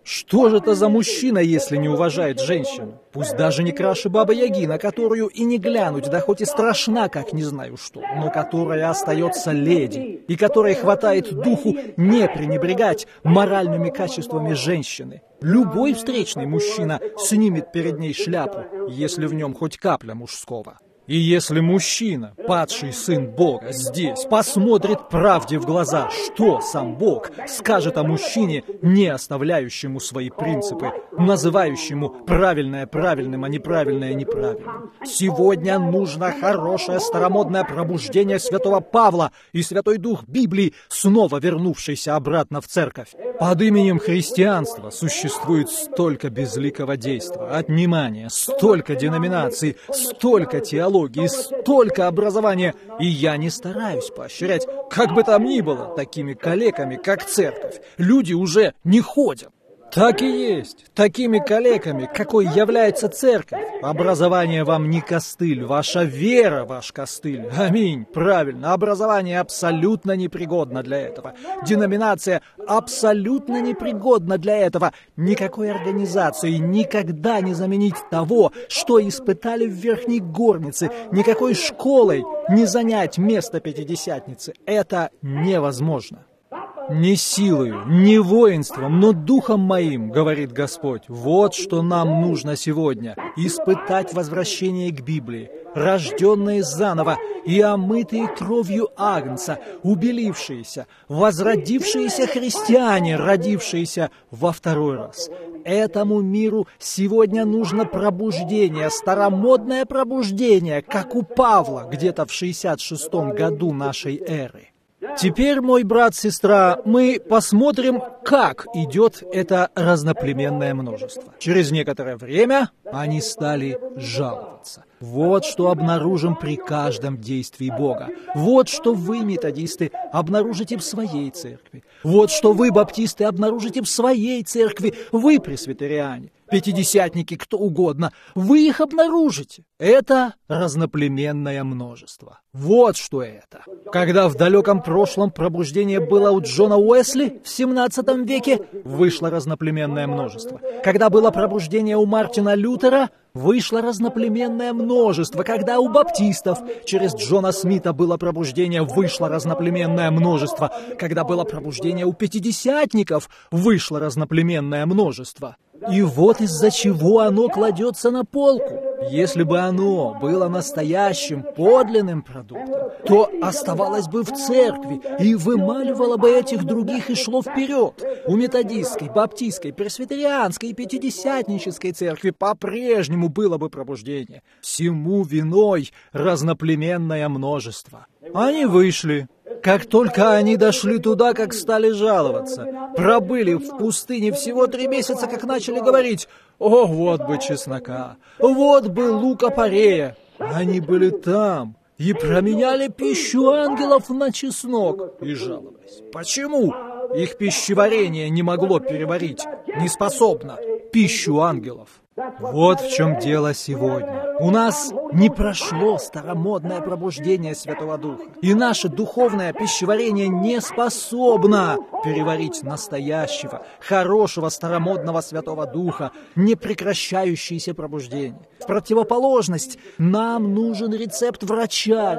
Что же это за мужчина, если не уважает женщину? Пусть даже не краше Бабы-Яги, на которую и не глянуть, да хоть и страшна, как не знаю что, но которая остается леди, и которой хватает духу не пренебрегать моральными качествами женщины. Любой встречный мужчина снимет перед ней шляпу, если в нем хоть капля мужского. И если мужчина, падший сын Бога, здесь посмотрит правде в глаза, что сам Бог скажет о мужчине, не оставляющему свои принципы, называющему правильное правильным, а неправильное неправильным. Сегодня нужно хорошее старомодное пробуждение святого Павла и Святой Дух Библии, снова вернувшийся обратно в церковь. Под именем христианства существует столько безликого действа, отнимания, столько деноминаций, столько теологии, столько образования, и я не стараюсь поощрять, как бы там ни было, такими калеками, как церковь. Люди уже не ходят. Так и есть. Такими калеками, какой является церковь. Образование вам не костыль, ваша вера ваш костыль. Аминь. Правильно. Образование абсолютно непригодно для этого. Деноминация абсолютно непригодна для этого. Никакой организации никогда не заменить того, что испытали в Верхней Горнице. Никакой школой не занять место Пятидесятницы. Это невозможно. «Не силою, не воинством, но духом моим, — говорит Господь, — вот что нам нужно сегодня — испытать возвращение к Библии, рожденные заново и омытые кровью Агнца, убелившиеся, возродившиеся христиане, родившиеся во второй раз. Этому миру сегодня нужно пробуждение, старомодное пробуждение, как у Павла где-то в 66-м году нашей эры. Теперь, мой брат, сестра, мы посмотрим, как идет это разноплеменное множество. Через некоторое время они стали жаловаться. Вот что обнаружим при каждом действии Бога. Вот что вы, методисты, обнаружите в своей церкви. Вот что вы, баптисты, обнаружите в своей церкви. Вы, пресвитериане, пятидесятники, кто угодно, вы их обнаружите. Это разноплеменное множество. Вот что это. Когда в далеком прошлом пробуждение было у Джона Уэсли в 17 веке, вышло разноплеменное множество. Когда было пробуждение у Мартина Лютера, вышло разноплеменное множество. Когда у баптистов через Джона Смита было пробуждение, вышло разноплеменное множество. Когда было пробуждение у пятидесятников, вышло разноплеменное множество. И вот из-за чего оно кладется на полку. Если бы оно было настоящим, подлинным продуктом, то оставалось бы в церкви и вымаливало бы этих других и шло вперед. У методистской, баптистской, пресвитерианской и пятидесятнической церкви по-прежнему было бы пробуждение. Всему виной разноплеменное множество. Они вышли. Как только они дошли туда, как стали жаловаться. Пробыли в пустыне всего 3 месяца, как начали говорить: «О, вот бы чеснока! Вот бы лука-порея!» Они были там и променяли пищу ангелов на чеснок и жаловались. Почему? Их пищеварение не могло переварить, не способно пищу ангелов. Вот в чем дело сегодня. У нас не прошло старомодное пробуждение Святого Духа. И наше духовное пищеварение не способно переварить настоящего, хорошего, старомодного Святого Духа, непрекращающееся пробуждение. В противоположность, нам нужен рецепт врача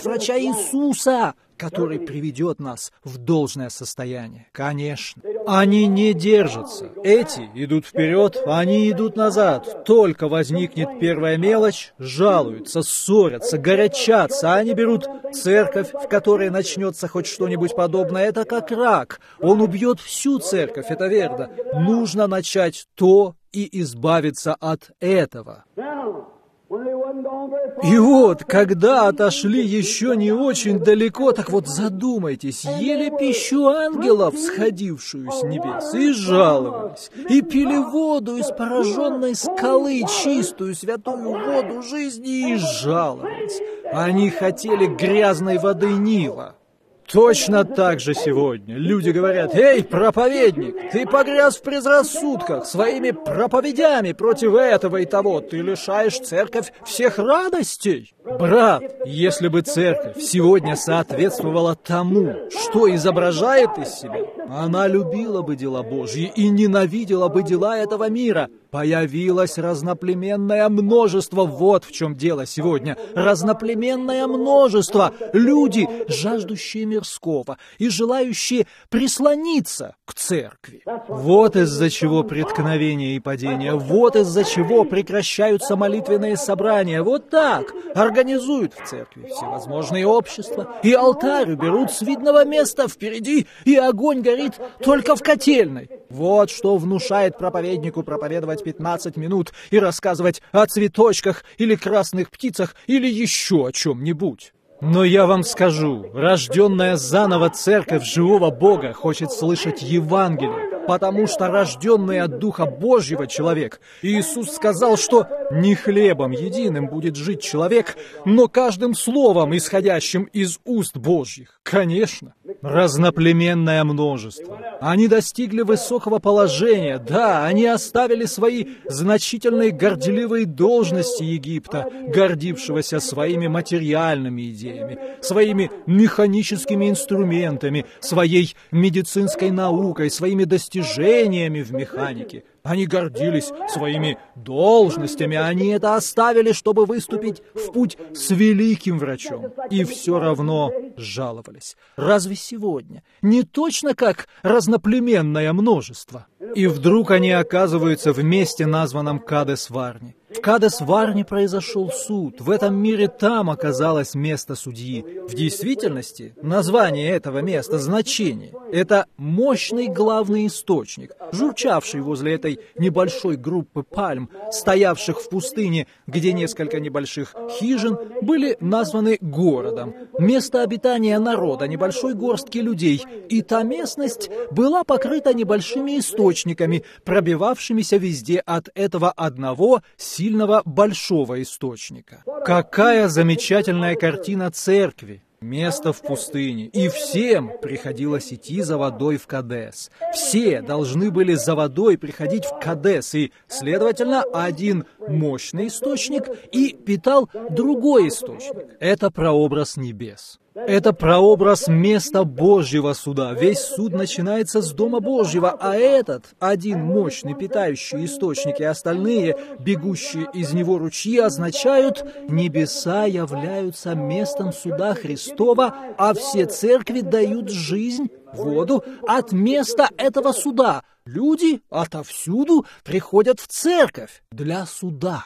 Иисуса, который приведет нас в должное состояние. Конечно. Они не держатся. Эти идут вперед, они идут назад. Только возникнет первая мелочь, жалуются, ссорятся, горячатся. Они берут церковь, в которой начнется хоть что-нибудь подобное. Это как рак. Он убьет всю церковь, это верно. Нужно начать то и избавиться от этого. И вот, когда отошли еще не очень далеко, так вот задумайтесь, ели пищу ангелов, сходившую с небес, и жаловались, и пили воду из пораженной скалы, чистую святую воду жизни, и жаловались. Они хотели грязной воды Нила. Точно так же сегодня люди говорят: «Эй, проповедник, ты погряз в предрассудках своими проповедями против этого и того, ты лишаешь церковь всех радостей». Брат, если бы церковь сегодня соответствовала тому, что изображает из себя, она любила бы дела Божьи и ненавидела бы дела этого мира. Появилось разноплеменное множество, вот в чем дело сегодня. Разноплеменное множество. Люди, жаждущие мирского и желающие прислониться к церкви. Вот из-за чего преткновения и падения, вот из-за чего прекращаются молитвенные собрания. Вот так организуют в церкви всевозможные общества, и алтарь уберут с видного места впереди, и огонь горит только в котельной. Вот что внушает проповеднику проповедовать 15 минут и рассказывать о цветочках или красных птицах или еще о чем-нибудь. Но я вам скажу, рожденная заново церковь живого Бога хочет слышать Евангелие, потому что рожденный от Духа Божьего человек, Иисус сказал, что не хлебом единым будет жить человек, но каждым словом, исходящим из уст Божьих. Конечно, разноплеменное множество. Они достигли высокого положения, да, они оставили свои значительные горделивые должности Египта, гордившегося своими материальными идеями, своими механическими инструментами, своей медицинской наукой, своими достижениями в механике. Они гордились своими должностями, они это оставили, чтобы выступить в путь с великим врачом. И все равно жаловались. Разве сегодня не точно как разноплеменное множество? И вдруг они оказываются в месте, названном Кадес-Варни. В Кадес-Варни произошел суд. В этом мире там оказалось место судьи. В действительности название этого места, значение, это мощный главный источник, журчавший возле этой небольшой группы пальм, стоявших в пустыне, где несколько небольших хижин были названы городом, место обитания народа, небольшой горстки людей, и та местность была покрыта небольшими источниками, пробивавшимися везде от этого одного сильного большого источника. Какая замечательная картина церкви! Место в пустыне, и всем приходилось идти за водой в Кадес. Все должны были за водой приходить в Кадес, и, следовательно, один мощный источник и питал другой источник. Это прообраз небес. Это прообраз места Божьего суда. Весь суд начинается с Дома Божьего, а этот один мощный питающий источник и остальные, бегущие из него ручьи, означают: небеса являются местом суда Христова, а все церкви дают жизнь, воду от места этого суда. Люди отовсюду приходят в церковь для суда.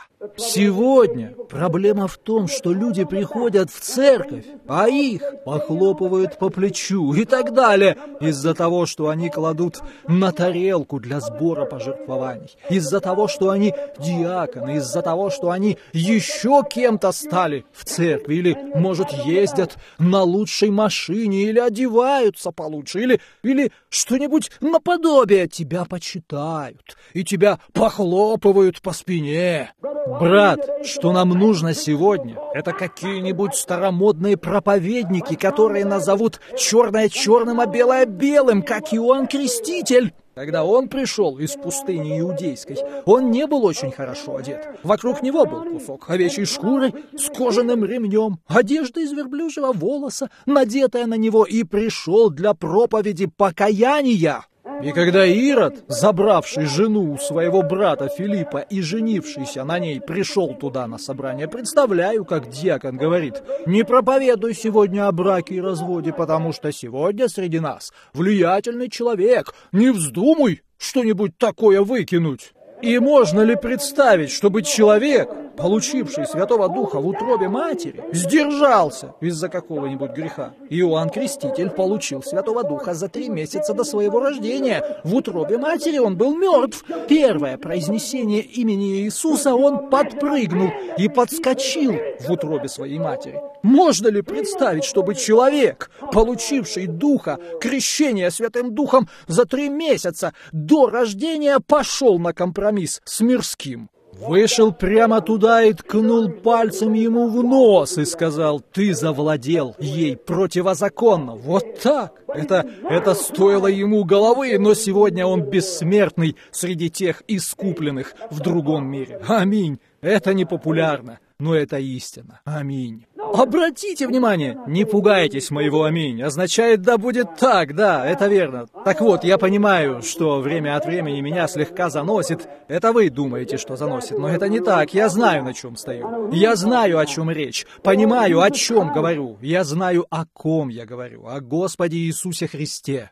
Сегодня проблема в том, что люди приходят в церковь, а их похлопывают по плечу и так далее, из-за того, что они кладут на тарелку для сбора пожертвований, из-за того, что они диаконы, из-за того, что они еще кем-то стали в церкви, или, может, ездят на лучшей машине, или одеваются получше, или что-нибудь наподобие. Тебя почитают и тебя похлопывают по спине. Брат, что нам нужно сегодня, это какие-нибудь старомодные проповедники, которые назовут черное черным, а белое белым, как Иоанн Креститель. Когда он пришел из пустыни иудейской, он не был очень хорошо одет. Вокруг него был кусок овечьей шкуры с кожаным ремнем, одежда из верблюжьего волоса, надетая на него, и пришел для проповеди покаяния. И когда Ирод, забравший жену у своего брата Филиппа и женившийся на ней, пришел туда на собрание, представляю, как диакон говорит: «Не проповедуй сегодня о браке и разводе, потому что сегодня среди нас влиятельный человек, не вздумай что-нибудь такое выкинуть». И можно ли представить, чтобы человек, получивший Святого Духа в утробе матери, сдержался из-за какого-нибудь греха? Иоанн Креститель получил Святого Духа за 3 месяца до своего рождения. В утробе матери он был мертв. Первое произнесение имени Иисуса он подпрыгнул и подскочил в утробе своей матери. Можно ли представить, чтобы человек, получивший Духа, крещение Святым Духом за 3 месяца до рождения, пошел на компромисс с мирским? вышел прямо туда и ткнул пальцем ему в нос и сказал: «Ты завладел ей противозаконно». Вот так. Это стоило ему головы, но сегодня он бессмертный среди тех искупленных в другом мире. Аминь. Это не популярно, но это истина. Аминь. Обратите внимание, не пугайтесь моего «аминь». Означает «да будет так», да, это верно. Так вот, я понимаю, что время от времени меня слегка заносит. Это вы думаете, что заносит, но это не так. Я знаю, на чем стою. Я знаю, о чем речь. Понимаю, о чем говорю. Я знаю, о ком я говорю. О Господе Иисусе Христе.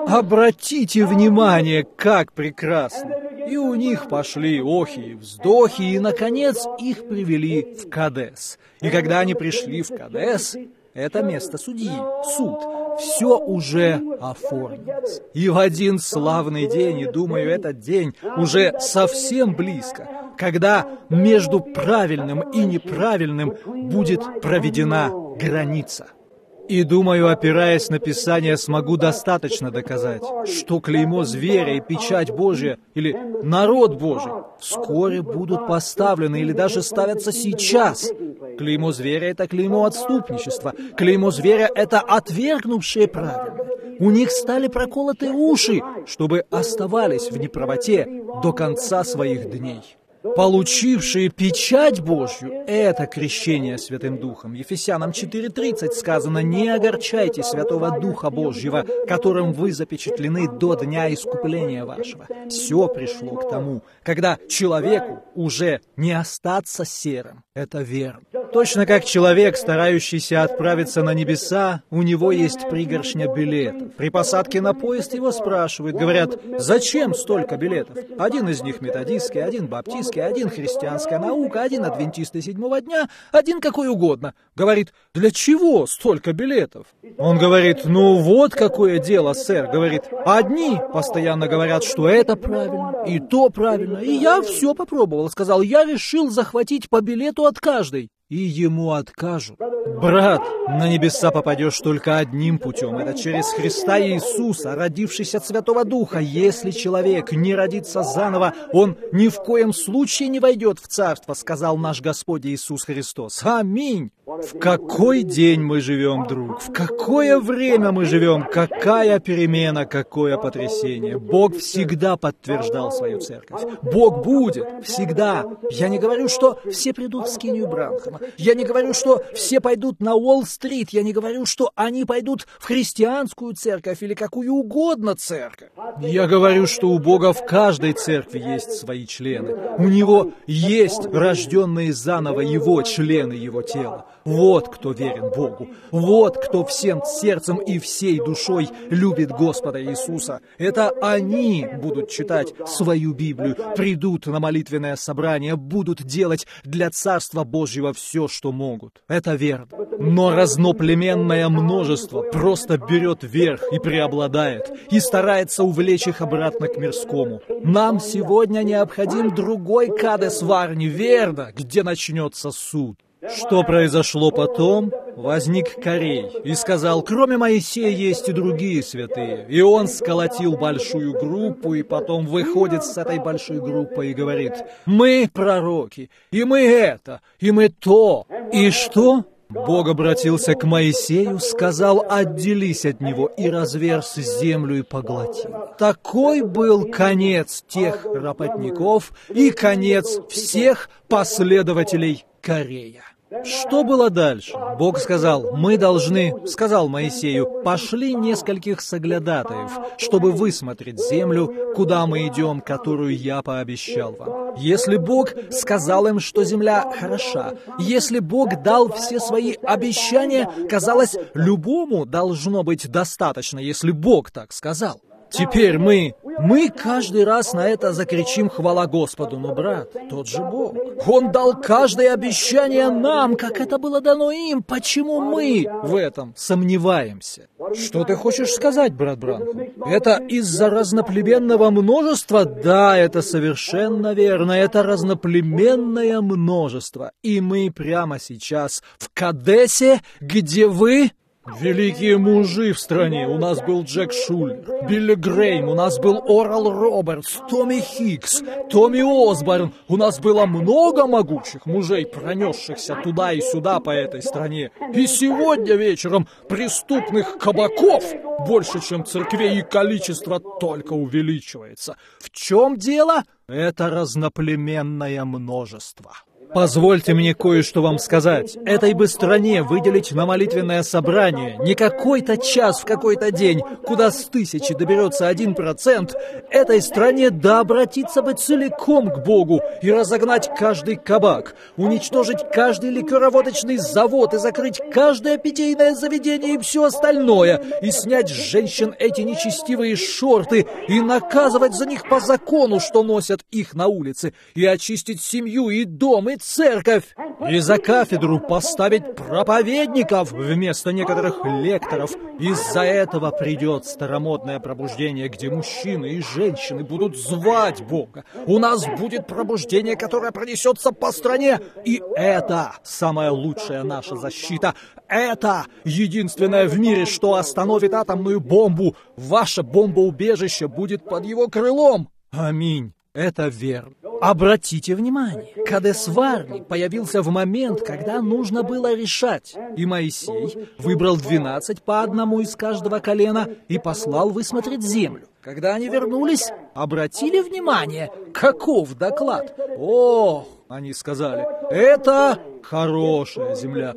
Обратите внимание, как прекрасно. И у них пошли охи и вздохи, и, наконец, их привели в Кадес. И когда они пришли в Кадес, это место судьи, суд, все уже оформилось. И в один славный день, и думаю, этот день уже совсем близко, когда между правильным и неправильным будет проведена граница. И думаю, опираясь на Писание, смогу достаточно доказать, что клеймо зверя и печать Божья, или народ Божий, вскоре будут поставлены или даже ставятся сейчас. Клеймо зверя — это клеймо отступничества. Клеймо зверя — это отвергнувшие правильное. У них стали проколоты уши, чтобы оставались в неправоте до конца своих дней. Получившие печать Божью — это крещение Святым Духом. Ефесянам 4:30 сказано: «Не огорчайте Святого Духа Божьего, которым вы запечатлены до дня искупления вашего». Все пришло к тому, когда человеку уже не остаться серым. Это верно. Точно как человек, старающийся отправиться на небеса, у него есть пригоршня билетов. При посадке на поезд его спрашивают, говорят: «Зачем столько билетов?» Один из них методистский, один баптистский, один христианская наука, один адвентисты седьмого дня, один какой угодно. Говорит: «Для чего столько билетов?» Он говорит: «Ну вот какое дело, сэр». Говорит: «Одни постоянно говорят, что это правильно, и то правильно, и я все попробовал». Сказал: «Я решил захватить по билету от каждой». И ему откажут. Брат, на небеса попадешь только одним путем. Это через Христа Иисуса, родившийся от Святого Духа. Если человек не родится заново, он ни в коем случае не войдет в Царство, сказал наш Господь Иисус Христос. Аминь! В какой день мы живем, друг? В какое время мы живем? Какая перемена, какое потрясение! Бог всегда подтверждал свою церковь. Бог будет всегда. Я не говорю, что все придут в скинию Бранхама. Я не говорю, что все пойдут на Уолл-стрит. Я не говорю, что они пойдут в христианскую церковь или какую угодно церковь. Я говорю, что у Бога в каждой церкви есть свои члены. У Него есть рожденные заново Его члены Его тела. Вот кто верен Богу. Вот кто всем сердцем и всей душой любит Господа Иисуса. Это они будут читать свою Библию, придут на молитвенное собрание, будут делать для Царства Божьего все, что могут. Это верно. Но разноплеменное множество просто берет верх и преобладает, и старается увлечь их обратно к мирскому. Нам сегодня необходим другой Кадес Варни, верно, где начнется суд. Что произошло потом? Возник Корей и сказал: «Кроме Моисея есть и другие святые». И он сколотил большую группу, и потом выходит с этой большой группой и говорит: «Мы пророки, и мы это, и мы то». И что? Бог обратился к Моисею, сказал: «Отделись от него и разверз землю и поглоти». Такой был конец тех работников и конец всех последователей Корея. Что было дальше? Бог сказал: «Мы должны, — сказал Моисею, — пошли нескольких соглядатаев, чтобы высмотреть землю, куда мы идем, которую я пообещал вам». Если Бог сказал им, что земля хороша, если Бог дал все свои обещания, казалось, любому должно быть достаточно, если Бог так сказал. Теперь мы каждый раз на это закричим «Хвала Господу», но, брат, тот же Бог. Он дал каждое обещание нам, как это было дано им. Почему мы в этом сомневаемся? Что ты хочешь сказать, брат Бранхам? Это из-за разноплеменного множества? Да, это совершенно верно. Это разноплеменное множество. И мы прямо сейчас в Кадесе, где вы... Великие мужи в стране. У нас был Джек Шулер, Билли Грейм, у нас был Орал Робертс, Томми Хикс, Томми Осборн. У нас было много могучих мужей, пронесшихся туда и сюда по этой стране. И сегодня вечером преступных кабаков больше, чем церквей, и количество только увеличивается. В чем дело? Это разноплеменное множество. Позвольте мне кое-что вам сказать. Этой бы стране выделить на молитвенное собрание не какой-то час в какой-то день, куда с 1000 доберется 1%, этой стране да обратиться бы целиком к Богу и разогнать каждый кабак, уничтожить каждый ликероводочный завод и закрыть каждое питейное заведение и все остальное, и снять с женщин эти нечестивые шорты и наказывать за них по закону, что носят их на улице, и очистить семью и дом, и церковь, и за кафедру поставить проповедников вместо некоторых лекторов. Из-за этого придет старомодное пробуждение, где мужчины и женщины будут звать Бога. У нас будет пробуждение, которое пронесется по стране, и это самая лучшая наша защита. Это единственное в мире, что остановит атомную бомбу. Ваше бомбоубежище будет под его крылом. Аминь. Это верно. Обратите внимание, Кадес Варни появился в момент, когда нужно было решать. И Моисей выбрал 12 по одному из каждого колена и послал высмотреть землю. Когда они вернулись, обратили внимание, каков доклад. «Ох!» — они сказали, «это хорошая земля!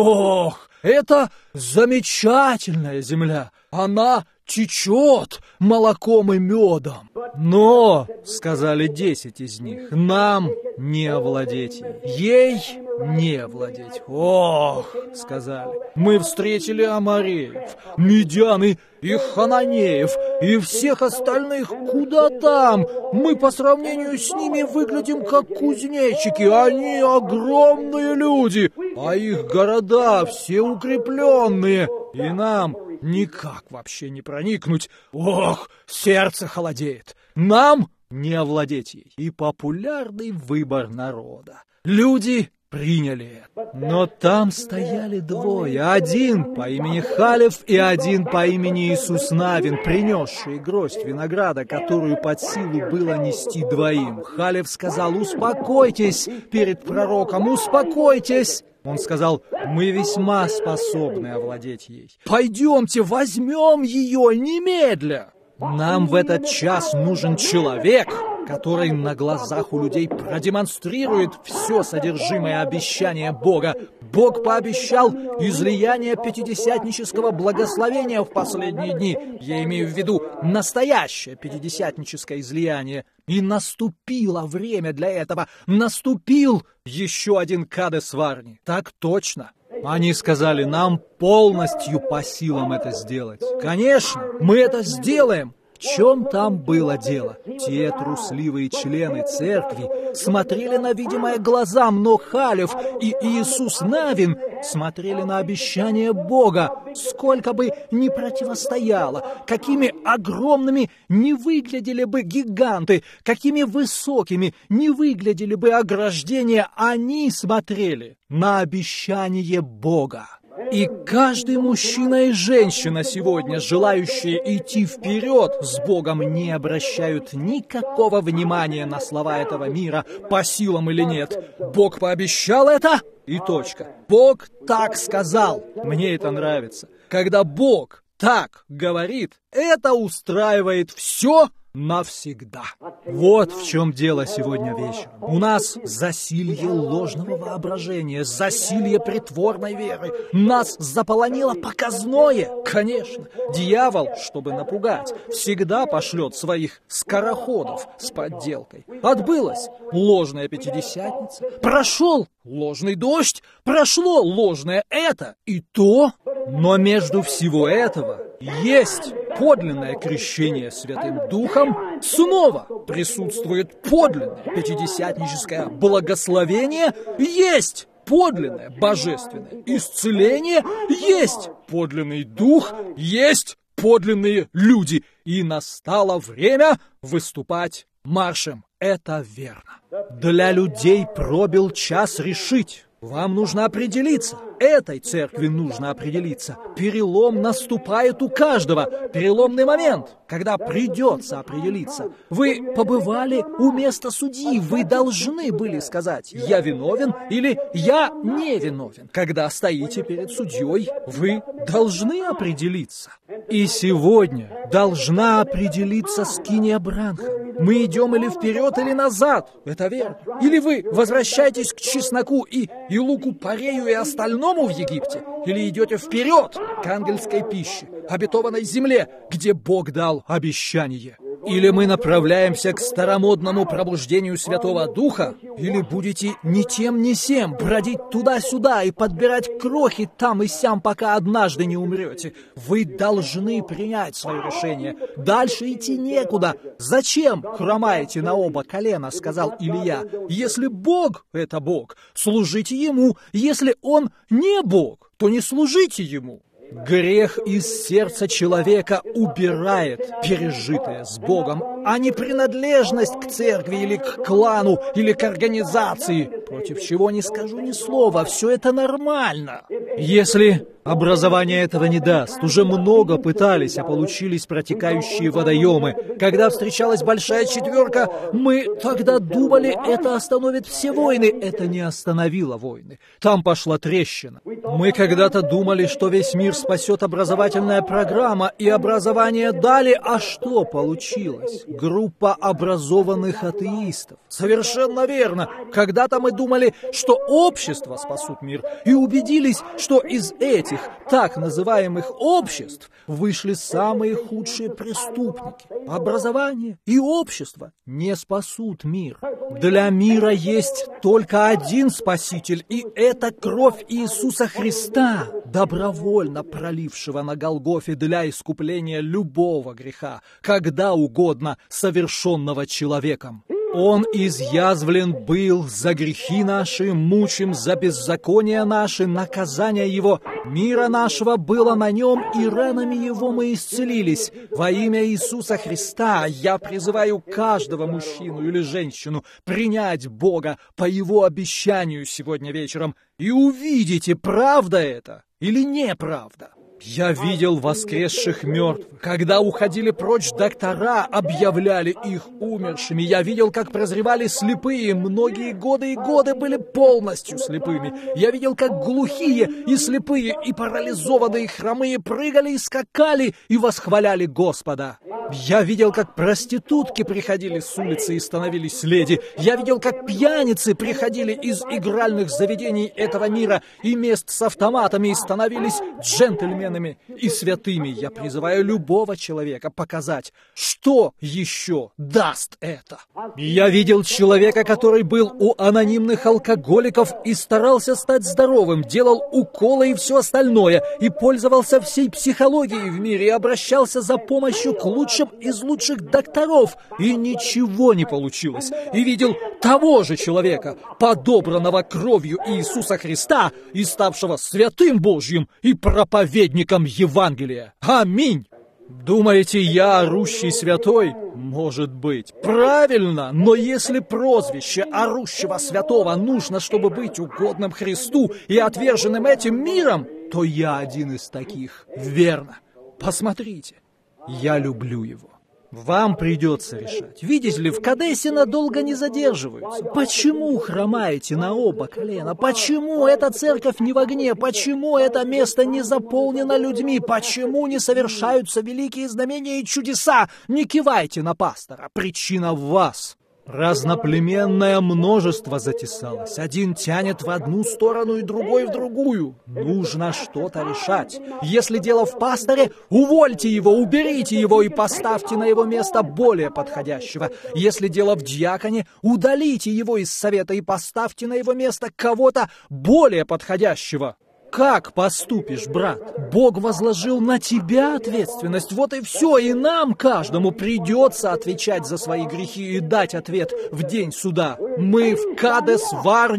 Ох! Это замечательная земля! Она течет молоком и медом!» «Но, — сказали 10 из них, — нам не овладеть ей не овладеть. Ох, — сказали, — мы встретили амореев, медян и хананеев, и всех остальных куда там. Мы по сравнению с ними выглядим как кузнечики, они огромные люди, а их города все укрепленные, и нам никак вообще не проникнуть. Ох, сердце холодеет. Нам не овладеть ей». И популярный выбор народа. Люди приняли это. Но там стояли двое. Один по имени Халев и один по имени Иисус Навин, принесшие гроздь винограда, которую под силу было нести двоим. Халев сказал: «Успокойтесь перед пророком, успокойтесь». Он сказал: «Мы весьма способны овладеть ей. Пойдемте, возьмем ее немедля». Нам в этот час нужен человек, который на глазах у людей продемонстрирует все содержимое обещания Бога. Бог пообещал излияние пятидесятнического благословения в последние дни. Я имею в виду настоящее пятидесятническое излияние. И наступило время для этого. Наступил еще один Кадес Варни. Так точно. Они сказали: «Нам полностью по силам это сделать». Конечно, мы это сделаем. В чем там было дело? Те трусливые члены церкви смотрели на видимое глазам, но Халев и Иисус Навин смотрели на обещание Бога. Сколько бы ни противостояло, какими огромными не выглядели бы гиганты, какими высокими не выглядели бы ограждения, они смотрели на обещание Бога. И каждый мужчина и женщина сегодня, желающие идти вперед с Богом, не обращают никакого внимания на слова этого мира, по силам или нет. Бог пообещал это, и точка. Бог так сказал. Мне это нравится. Когда Бог так говорит, это устраивает все навсегда. Вот в чем дело сегодня вечером. У нас засилье ложного воображения, засилье притворной веры. Нас заполонило показное. Конечно, дьявол, чтобы напугать, всегда пошлет своих скороходов с подделкой. Отбылась ложная пятидесятница, прошел ложный дождь, прошло ложное это и то. Но между всего этого есть подлинное крещение Святым Духом, снова присутствует подлинное пятидесятническое благословение, есть подлинное божественное исцеление, есть подлинный Дух, есть подлинные люди, и настало время выступать маршем. Это верно. Для людей пробил час решить, Вам нужно определиться. Этой церкви нужно определиться. Перелом наступает у каждого. Переломный момент, когда придется определиться. Вы побывали у места судьи. Вы должны были сказать: «Я виновен» или «Я не виновен». Когда стоите перед судьей, вы должны определиться. И сегодня должна определиться скиния Бранхама. Мы идем или вперед, или назад. Это верно. Или вы возвращаетесь к чесноку и луку-порею и остальному в Египте, или идете вперед к ангельской пище, обетованной земле, где Бог дал обещание. Или мы направляемся к старомодному пробуждению Святого Духа, или будете ни тем, ни сем бродить туда-сюда и подбирать крохи там и сям, пока однажды не умрете. Вы должны принять свое решение. Дальше идти некуда. «Зачем хромаете на оба колена?» — сказал Илия. «Если Бог — это Бог, служите Ему. Если Он не Бог, то не служите Ему». Грех из сердца человека убирает пережитое с Богом, а не принадлежность к церкви или к клану, или к организации, против чего не скажу ни слова, все это нормально. Если образование этого не даст, уже много пытались, а получились протекающие водоемы. Когда встречалась большая четверка, мы тогда думали, это остановит все войны. Это не остановило войны. Там пошла трещина. Мы когда-то думали, что весь мир спасет образовательная программа, и образование дали, а что получилось? Группа образованных атеистов. Совершенно верно. Когда-то мы думали, что общества спасут мир, и убедились, что из этих так называемых обществ вышли самые худшие преступники. Образование и общество не спасут мир. Для мира есть только один Спаситель, и это кровь Иисуса Христа, добровольно пролившего на Голгофе для искупления любого греха, когда угодно совершенного человеком. Он изъязвлен был за грехи наши, мучим за беззакония наши, наказание Его, мира нашего было на Нем, и ранами Его мы исцелились. Во имя Иисуса Христа я призываю каждого мужчину или женщину принять Бога по Его обещанию сегодня вечером, и увидите, правда это или неправда. Я видел воскресших мертвых. Когда уходили прочь доктора, объявляли их умершими. Я видел, как прозревали слепые. Многие годы и годы были полностью слепыми. Я видел, как глухие и слепые, и парализованные, хромые прыгали и скакали, и восхваляли Господа. Я видел, как проститутки приходили с улицы и становились леди. Я видел, как пьяницы приходили из игральных заведений этого мира и мест с автоматами и становились джентльменами и святыми. Я призываю любого человека показать, что еще даст это. Я видел человека, который был у анонимных алкоголиков и старался стать здоровым, делал уколы и все остальное, и пользовался всей психологией в мире, и обращался за помощью к лучшим из лучших докторов, и ничего не получилось. И видел того же человека, подобранного кровью Иисуса Христа и ставшего святым Божьим и проповедником Евангелия. Аминь! Думаете, я орущий святой? Может быть. Правильно, но если прозвище орущего святого нужно, чтобы быть угодным Христу и отверженным этим миром, то я один из таких. Верно. Посмотрите. Я люблю его. Вам придется решать. Видите ли, в Кадесе надолго не задерживаются. Почему хромаете на оба колена? Почему эта церковь не в огне? Почему это место не заполнено людьми? Почему не совершаются великие знамения и чудеса? Не кивайте на пастора. Причина в вас. Разноплеменное множество затесалось. Один тянет в одну сторону и другой в другую. Нужно что-то решать. Если дело в пасторе, увольте его, уберите его и поставьте на его место более подходящего. Если дело в диаконе, удалите его из совета и поставьте на его место кого-то более подходящего. Как поступишь, брат? Бог возложил на тебя ответственность. Вот и все. И нам, каждому, придется отвечать за свои грехи и дать ответ в день суда. Мы в Кадес Варни.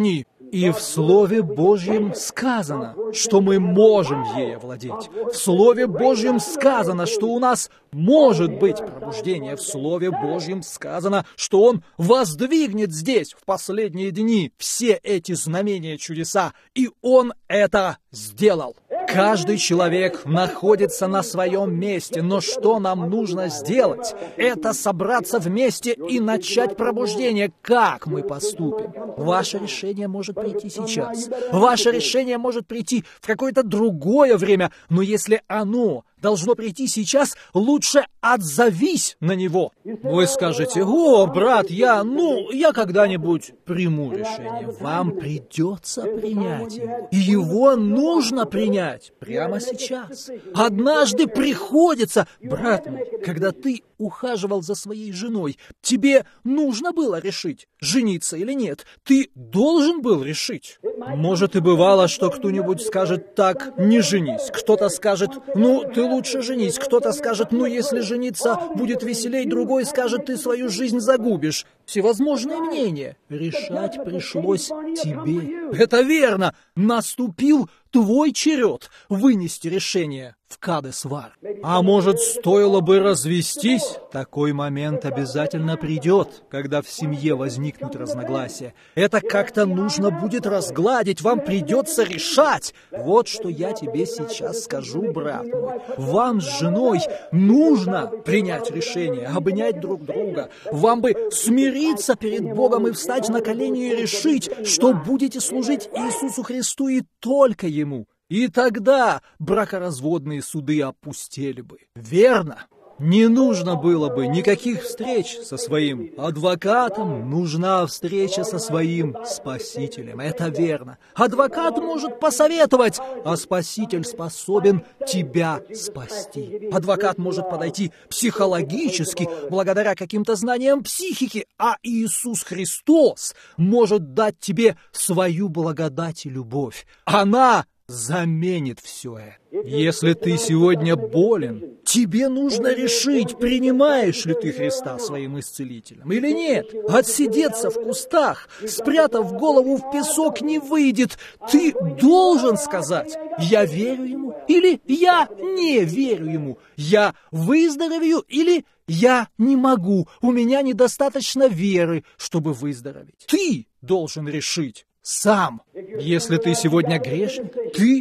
И в Слове Божьем сказано, что мы можем ей овладеть. В Слове Божьем сказано, что у нас может быть пробуждение. В Слове Божьем сказано, что Он воздвигнет здесь в последние дни все эти знамения, чудеса. И Он это сделал. Каждый человек находится на своем месте, но что нам нужно сделать? Это собраться вместе и начать пробуждение. Как мы поступим? Ваше решение может прийти сейчас. Ваше решение может прийти в какое-то другое время, но если оно должно прийти сейчас, лучше отзовись на него. Вы скажете: «О, брат, я когда-нибудь приму решение». Вам придется принять его. И его нужно принять прямо сейчас. Однажды приходится, брат мой, когда ты ухаживал за своей женой, тебе нужно было решить, жениться или нет. Ты должен был решить. Может, и бывало, что кто-нибудь скажет: «Так, не женись». Кто-то скажет: «Ну, ты лучше женись». Кто-то скажет: «Ну, если жениться будет веселей». Другой скажет: «Ты свою жизнь загубишь». Всевозможные мнения. Решать пришлось тебе. Это верно. Наступил твой черед вынести решение в Кадес-Вар. А может, стоило бы развестись? Такой момент обязательно придет, когда в семье возникнут разногласия. Это как-то нужно будет разгладить, вам придется решать. Вот что я тебе сейчас скажу, брат мой. Вам с женой нужно принять решение, обнять друг друга. Вам бы смириться перед Богом и встать на колени и решить, что будете служить Иисусу Христу и только Ему. И тогда бракоразводные суды опустели бы. Верно? Не нужно было бы никаких встреч со своим адвокатом, нужна встреча со своим Спасителем. Это верно. Адвокат может посоветовать, а Спаситель способен тебя спасти. Адвокат может подойти психологически, благодаря каким-то знаниям психики, а Иисус Христос может дать тебе свою благодать и любовь. Она заменит все это. Если ты сегодня болен, тебе нужно решить, принимаешь ли ты Христа своим исцелителем или нет. Отсидеться в кустах, спрятав голову в песок, не выйдет. Ты должен сказать: я верю Ему или я не верю Ему. Я выздоровею или я не могу. У меня недостаточно веры, чтобы выздороветь. Ты должен решить сам. Если ты сегодня грешник,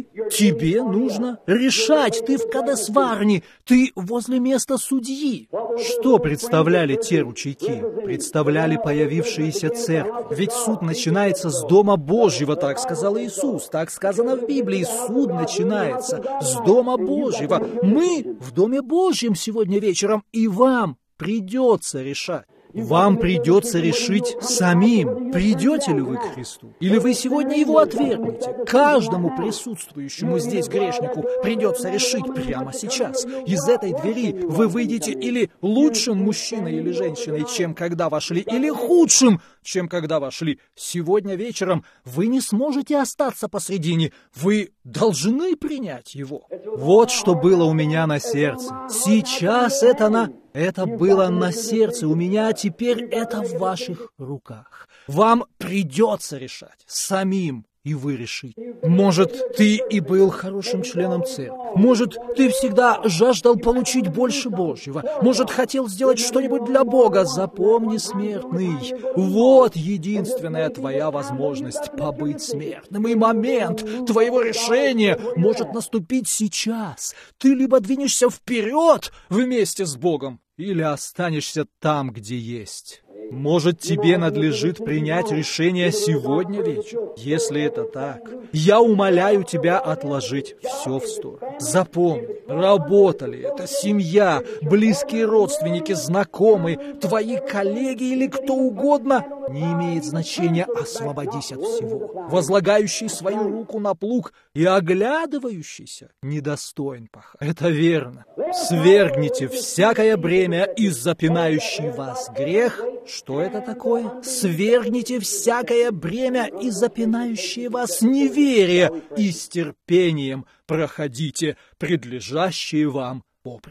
тебе нужно решать. Ты в Кадес-Варне, ты возле места судьи. Что представляли те ручейки? Представляли появившиеся церкви. Ведь суд начинается с Дома Божьего, так сказал Иисус. Так сказано в Библии. Суд начинается с Дома Божьего. Мы в Доме Божьем сегодня вечером, и вам придется решать. Вам придется решить самим, придете ли вы к Христу, или вы сегодня Его отвергнете. Каждому присутствующему здесь грешнику придется решить прямо сейчас. Из этой двери вы выйдете или лучшим мужчиной или женщиной, чем когда вошли, или худшим, чем когда вошли. Сегодня вечером вы не сможете остаться посредине, вы должны принять Его. Вот что было у меня на сердце. Сейчас это было на сердце у меня, а теперь это в ваших руках. Вам придется решать самим, и вы решите. Может, ты и был хорошим членом церкви. Может, ты всегда жаждал получить больше Божьего. Может, хотел сделать что-нибудь для Бога. Запомни, смертный, вот единственная твоя возможность побыть смертным. И момент твоего решения может наступить сейчас. Ты либо двинешься вперед вместе с Богом, или останешься там, где есть. Может, тебе надлежит принять решение сегодня вечером? Если это так, я умоляю тебя отложить все в сторону. Запомни, работа ли это, семья, близкие родственники, знакомые, твои коллеги или кто угодно, не имеет значения, освободись от всего. Возлагающий свою руку на плуг и оглядывающийся недостоин пахать. Это верно. Свергните всякое бремя и запинающий вас грех. Что это такое? Свергните всякое бремя и запинающее вас неверие, и с терпением проходите предлежащее вам поприще.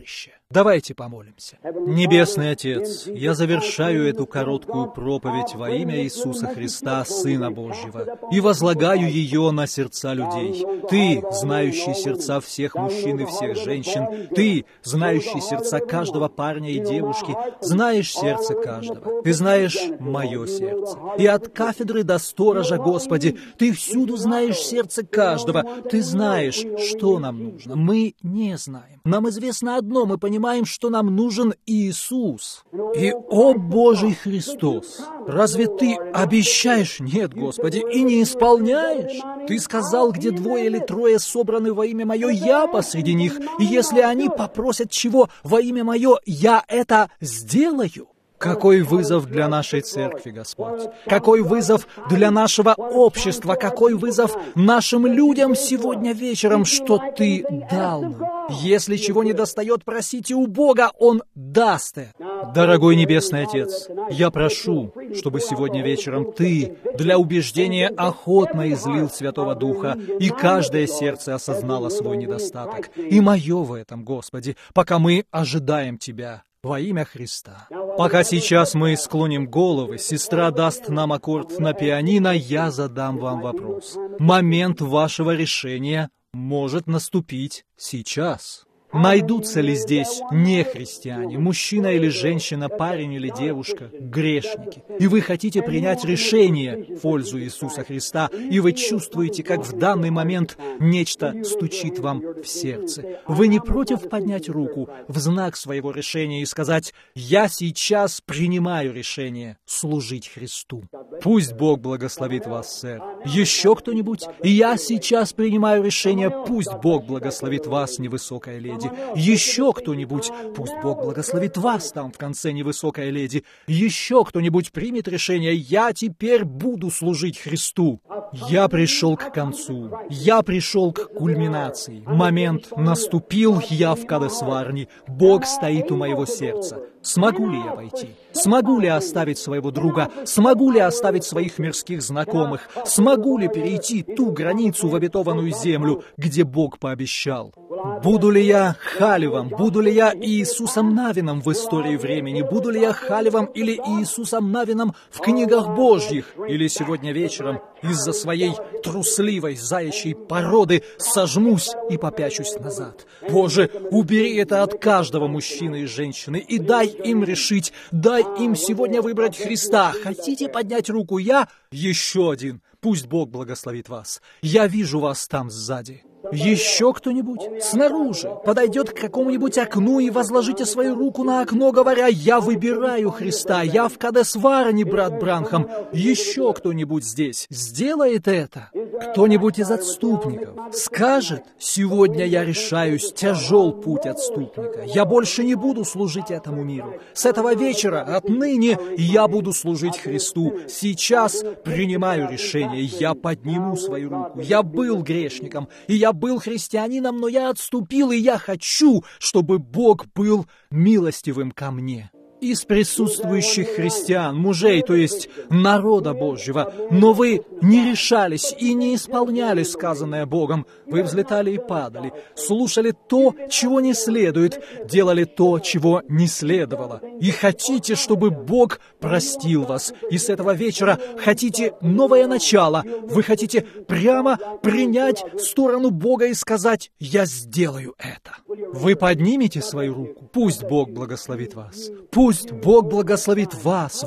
Давайте помолимся. Небесный Отец, я завершаю эту короткую проповедь во имя Иисуса Христа, Сына Божьего, и возлагаю ее на сердца людей. Ты, знающий сердца всех мужчин и всех женщин, Ты, знающий сердца каждого парня и девушки, знаешь сердце каждого. Ты знаешь мое сердце. И от кафедры до сторожа, Господи, Ты всюду знаешь сердце каждого. Ты знаешь, что нам нужно. Мы не знаем. Нам известно одно, мы понимаем, что нам нужен Иисус. И, о Божий Христос, разве Ты обещаешь? Нет, Господи, и не исполняешь. Ты сказал, где двое или трое собраны во имя Мое, я посреди них, и если они попросят чего во имя Мое, я это сделаю. Какой вызов для нашей церкви, Господь! Какой вызов для нашего общества! Какой вызов нашим людям сегодня вечером, что Ты дал нам! Если чего не достает, просите у Бога, Он даст это. Дорогой Небесный Отец, я прошу, чтобы сегодня вечером Ты для убеждения охотно излил Святого Духа, и каждое сердце осознало свой недостаток. И мое в этом, Господи, пока мы ожидаем Тебя. Во имя Христа. Пока сейчас мы склоним головы, сестра даст нам аккорд на пианино, я задам вам вопрос. Момент вашего решения может наступить сейчас. Найдутся ли здесь нехристиане, мужчина или женщина, парень или девушка, грешники? И вы хотите принять решение в пользу Иисуса Христа, и вы чувствуете, как в данный момент нечто стучит вам в сердце. Вы не против поднять руку в знак своего решения и сказать: «Я сейчас принимаю решение служить Христу». Пусть Бог благословит вас, сэр. Еще кто-нибудь? Я сейчас принимаю решение. Пусть Бог благословит вас, невысокая леди. Еще кто-нибудь? Пусть Бог благословит вас там в конце, невысокая леди. Еще кто-нибудь примет решение: я теперь буду служить Христу. Я пришел к концу. Я пришел к кульминации. Момент наступил, я в Кадесварне. Бог стоит у моего сердца. Смогу ли я пойти? Смогу ли оставить своего друга? Смогу ли оставить своих мирских знакомых? Смогу ли перейти ту границу в обетованную землю, где Бог пообещал? Буду ли я Халивом? Буду ли я Иисусом Навином в истории времени? Буду ли я Халивом или Иисусом Навином в книгах Божьих? Или сегодня вечером из-за своей трусливой заячьей породы сожмусь и попячусь назад? Боже, убери это от каждого мужчины и женщины и дай им решить, дай им сегодня выбрать Христа. Хотите поднять руку? Я еще один. Пусть Бог благословит вас. Я вижу вас там сзади. Еще кто-нибудь? Снаружи. Подойдет к какому-нибудь окну и возложите свою руку на окно, говоря: «Я выбираю Христа, я в Кадесварне, брат Бранхам». Еще кто-нибудь здесь сделает это? Кто-нибудь из отступников скажет: «Сегодня я решаюсь, тяжел путь отступника. Я больше не буду служить этому миру. С этого вечера, отныне, я буду служить Христу. Сейчас принимаю решение, я подниму свою руку. Я был грешником, и я был христианином, но я отступил, и я хочу, чтобы Бог был милостивым ко мне». Из присутствующих христиан, мужей, то есть народа Божьего, но вы не решались и не исполняли сказанное Богом. Вы взлетали и падали, слушали то, чего не следует, делали то, чего не следовало. И хотите, чтобы Бог простил вас. И с этого вечера хотите новое начало. Вы хотите прямо принять сторону Бога и сказать: «Я сделаю это». Вы поднимете свою руку. Пусть Бог благословит вас. Пусть Бог благословит вас.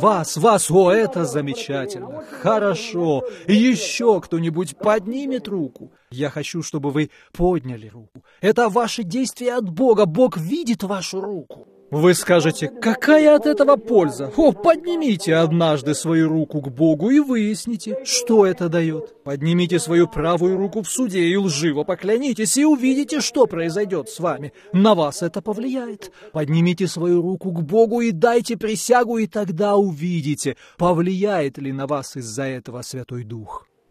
О, это замечательно. Хорошо. Еще кто-нибудь поднимет руку. Я хочу, чтобы вы подняли руку. Это ваше действие от Бога. Бог видит вашу руку. Вы скажете: какая от этого польза? Поднимите однажды свою руку к Богу и выясните, что это дает. Поднимите свою правую руку в суде и лживо поклянитесь, и увидите, что произойдет с вами. На вас это повлияет. Поднимите свою руку к Богу и дайте присягу, и тогда увидите, повлияет ли на вас из-за этого Святой Дух.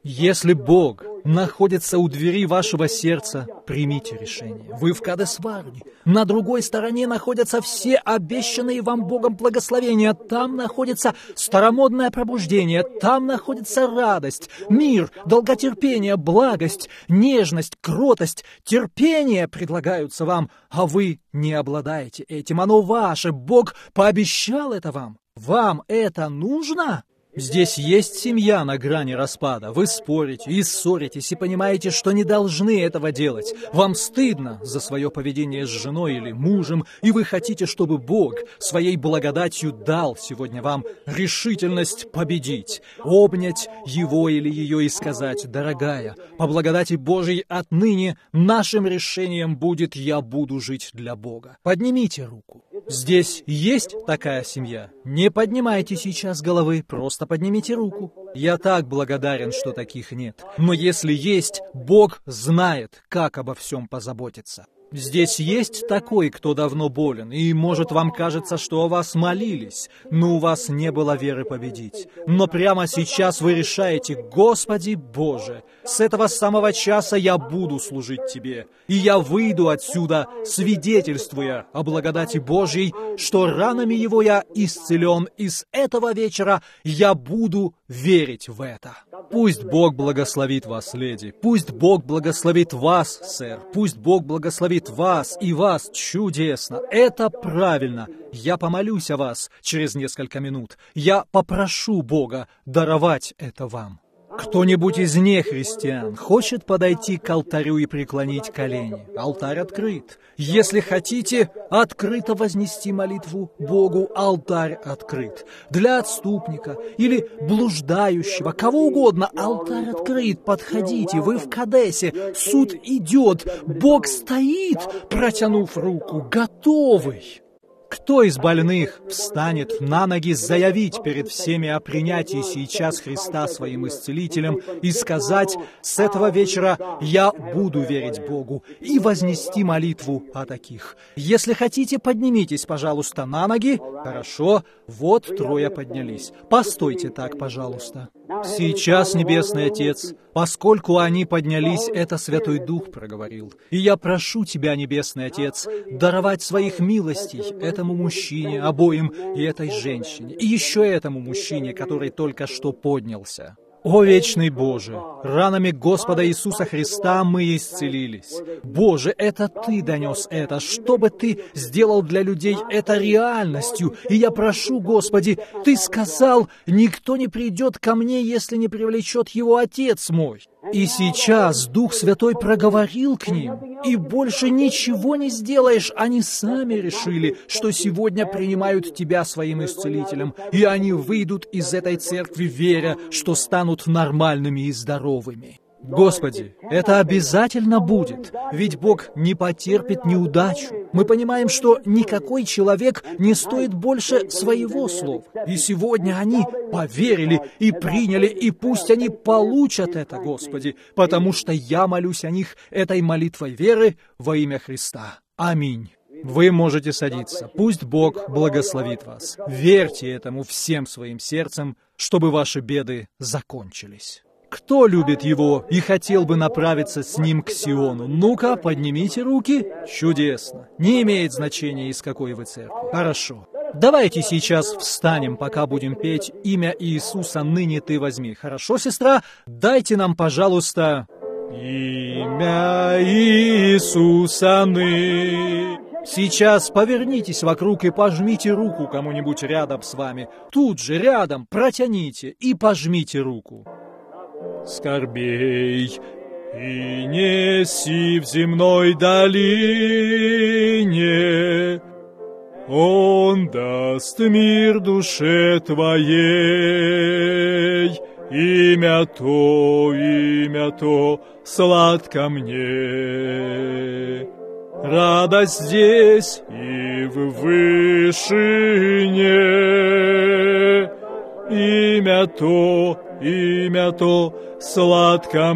Если Бог находится у двери вашего сердца, примите решение. Вы в Кадес-Варне. На другой стороне находятся все обещанные вам Богом благословения. Там находится старомодное пробуждение. Там находится радость, мир, долготерпение, благость, нежность, кротость, терпение предлагаются вам, а вы не обладаете этим. Оно ваше. Бог пообещал это вам. Вам это нужно? Здесь есть семья на грани распада. Вы спорите и ссоритесь, и понимаете, что не должны этого делать. Вам стыдно за свое поведение с женой или мужем, и вы хотите, чтобы Бог своей благодатью дал сегодня вам решительность победить, обнять его или ее и сказать: «Дорогая, по благодати Божьей отныне нашим решением будет: я буду жить для Бога». Поднимите руку. Здесь есть такая семья? Не поднимайте сейчас головы, просто поднимите руку. Я так благодарен, что таких нет. Но если есть, Бог знает, как обо всем позаботиться. Здесь есть такой, кто давно болен, и, может, вам кажется, что о вас молились, но у вас не было веры победить. Но прямо сейчас вы решаете: «Господи Боже, с этого самого часа я буду служить Тебе, и я выйду отсюда, свидетельствуя о благодати Божьей, что ранами Его я исцелен, и с этого вечера я буду верить в это». Пусть Бог благословит вас, леди, пусть Бог благословит вас, сэр, пусть Бог благословит вас и вас чудесно. Это правильно. Я помолюсь о вас через несколько минут. Я попрошу Бога даровать это вам. Кто-нибудь из нехристиан хочет подойти к алтарю и преклонить колени? Алтарь открыт. Если хотите открыто вознести молитву Богу, алтарь открыт. Для отступника или блуждающего, кого угодно, алтарь открыт. Подходите, вы в Кадесе, суд идет, Бог стоит, протянув руку, готовый. Кто из больных встанет на ноги заявить перед всеми о принятии сейчас Христа своим исцелителем и сказать: «С этого вечера я буду верить Богу», и вознести молитву о таких? Если хотите, поднимитесь, пожалуйста, на ноги. Хорошо, вот трое поднялись. Постойте так, пожалуйста. Сейчас, Небесный Отец, поскольку они поднялись, это Святой Дух проговорил. И я прошу Тебя, Небесный Отец, даровать своих милостей этому мужчине, обоим, и этой женщине, и еще этому мужчине, который только что поднялся. О, вечный Боже, ранами Господа Иисуса Христа мы исцелились. Боже, это Ты донес это, чтобы Ты сделал для людей это реальностью. И я прошу, Господи, Ты сказал: «Никто не придет ко мне, если не привлечет его Отец мой». И сейчас Дух Святой проговорил к ним, и больше ничего не сделаешь. Они сами решили, что сегодня принимают Тебя своим исцелителем, и они выйдут из этой церкви, веря, что станут нормальными и здоровыми. Господи, это обязательно будет, ведь Бог не потерпит неудачу. Мы понимаем, что никакой человек не стоит больше своего слова. И сегодня они поверили и приняли, и пусть они получат это, Господи, потому что я молюсь о них этой молитвой веры во имя Христа. Аминь. Вы можете садиться. Пусть Бог благословит вас. Верьте этому всем своим сердцем, чтобы ваши беды закончились. Кто любит Его и хотел бы направиться с Ним к Сиону? Ну-ка, поднимите руки. Чудесно. Не имеет значения, из какой вы церкви. Хорошо. Давайте сейчас встанем, пока будем петь «Имя Иисуса ныне Ты возьми». Хорошо, сестра? Дайте нам, пожалуйста, «Имя Иисуса ныне». Сейчас повернитесь вокруг и пожмите руку кому-нибудь рядом с вами. Тут же, рядом, протяните и пожмите руку. Скорбей и неси в земной долине, Он даст мир душе твоей. Имя то сладко мне. Радость здесь и в вышине. Имя то сладко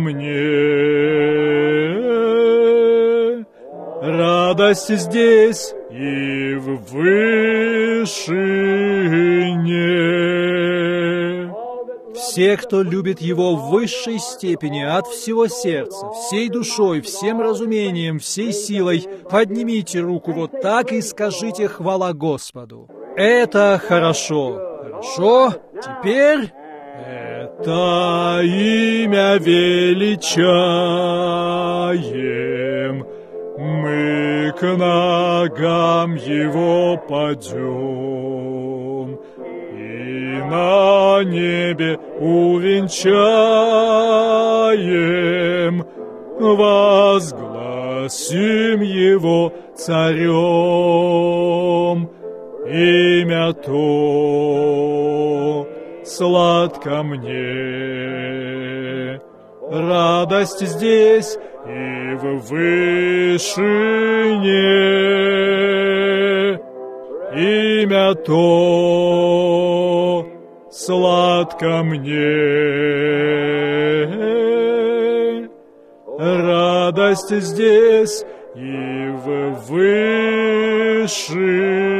мне. Радость здесь и в вышине. Все, кто любит Его в высшей степени, от всего сердца, всей душой, всем разумением, всей силой, поднимите руку вот так и скажите «Хвала Господу». Это хорошо. Хорошо. Теперь... Это имя величаем, мы к ногам Его падем, и на небе увенчаем, возгласим Его царем, имя то сладко мне, радость здесь и в вышине, имя то сладко мне, радость здесь и в вышине.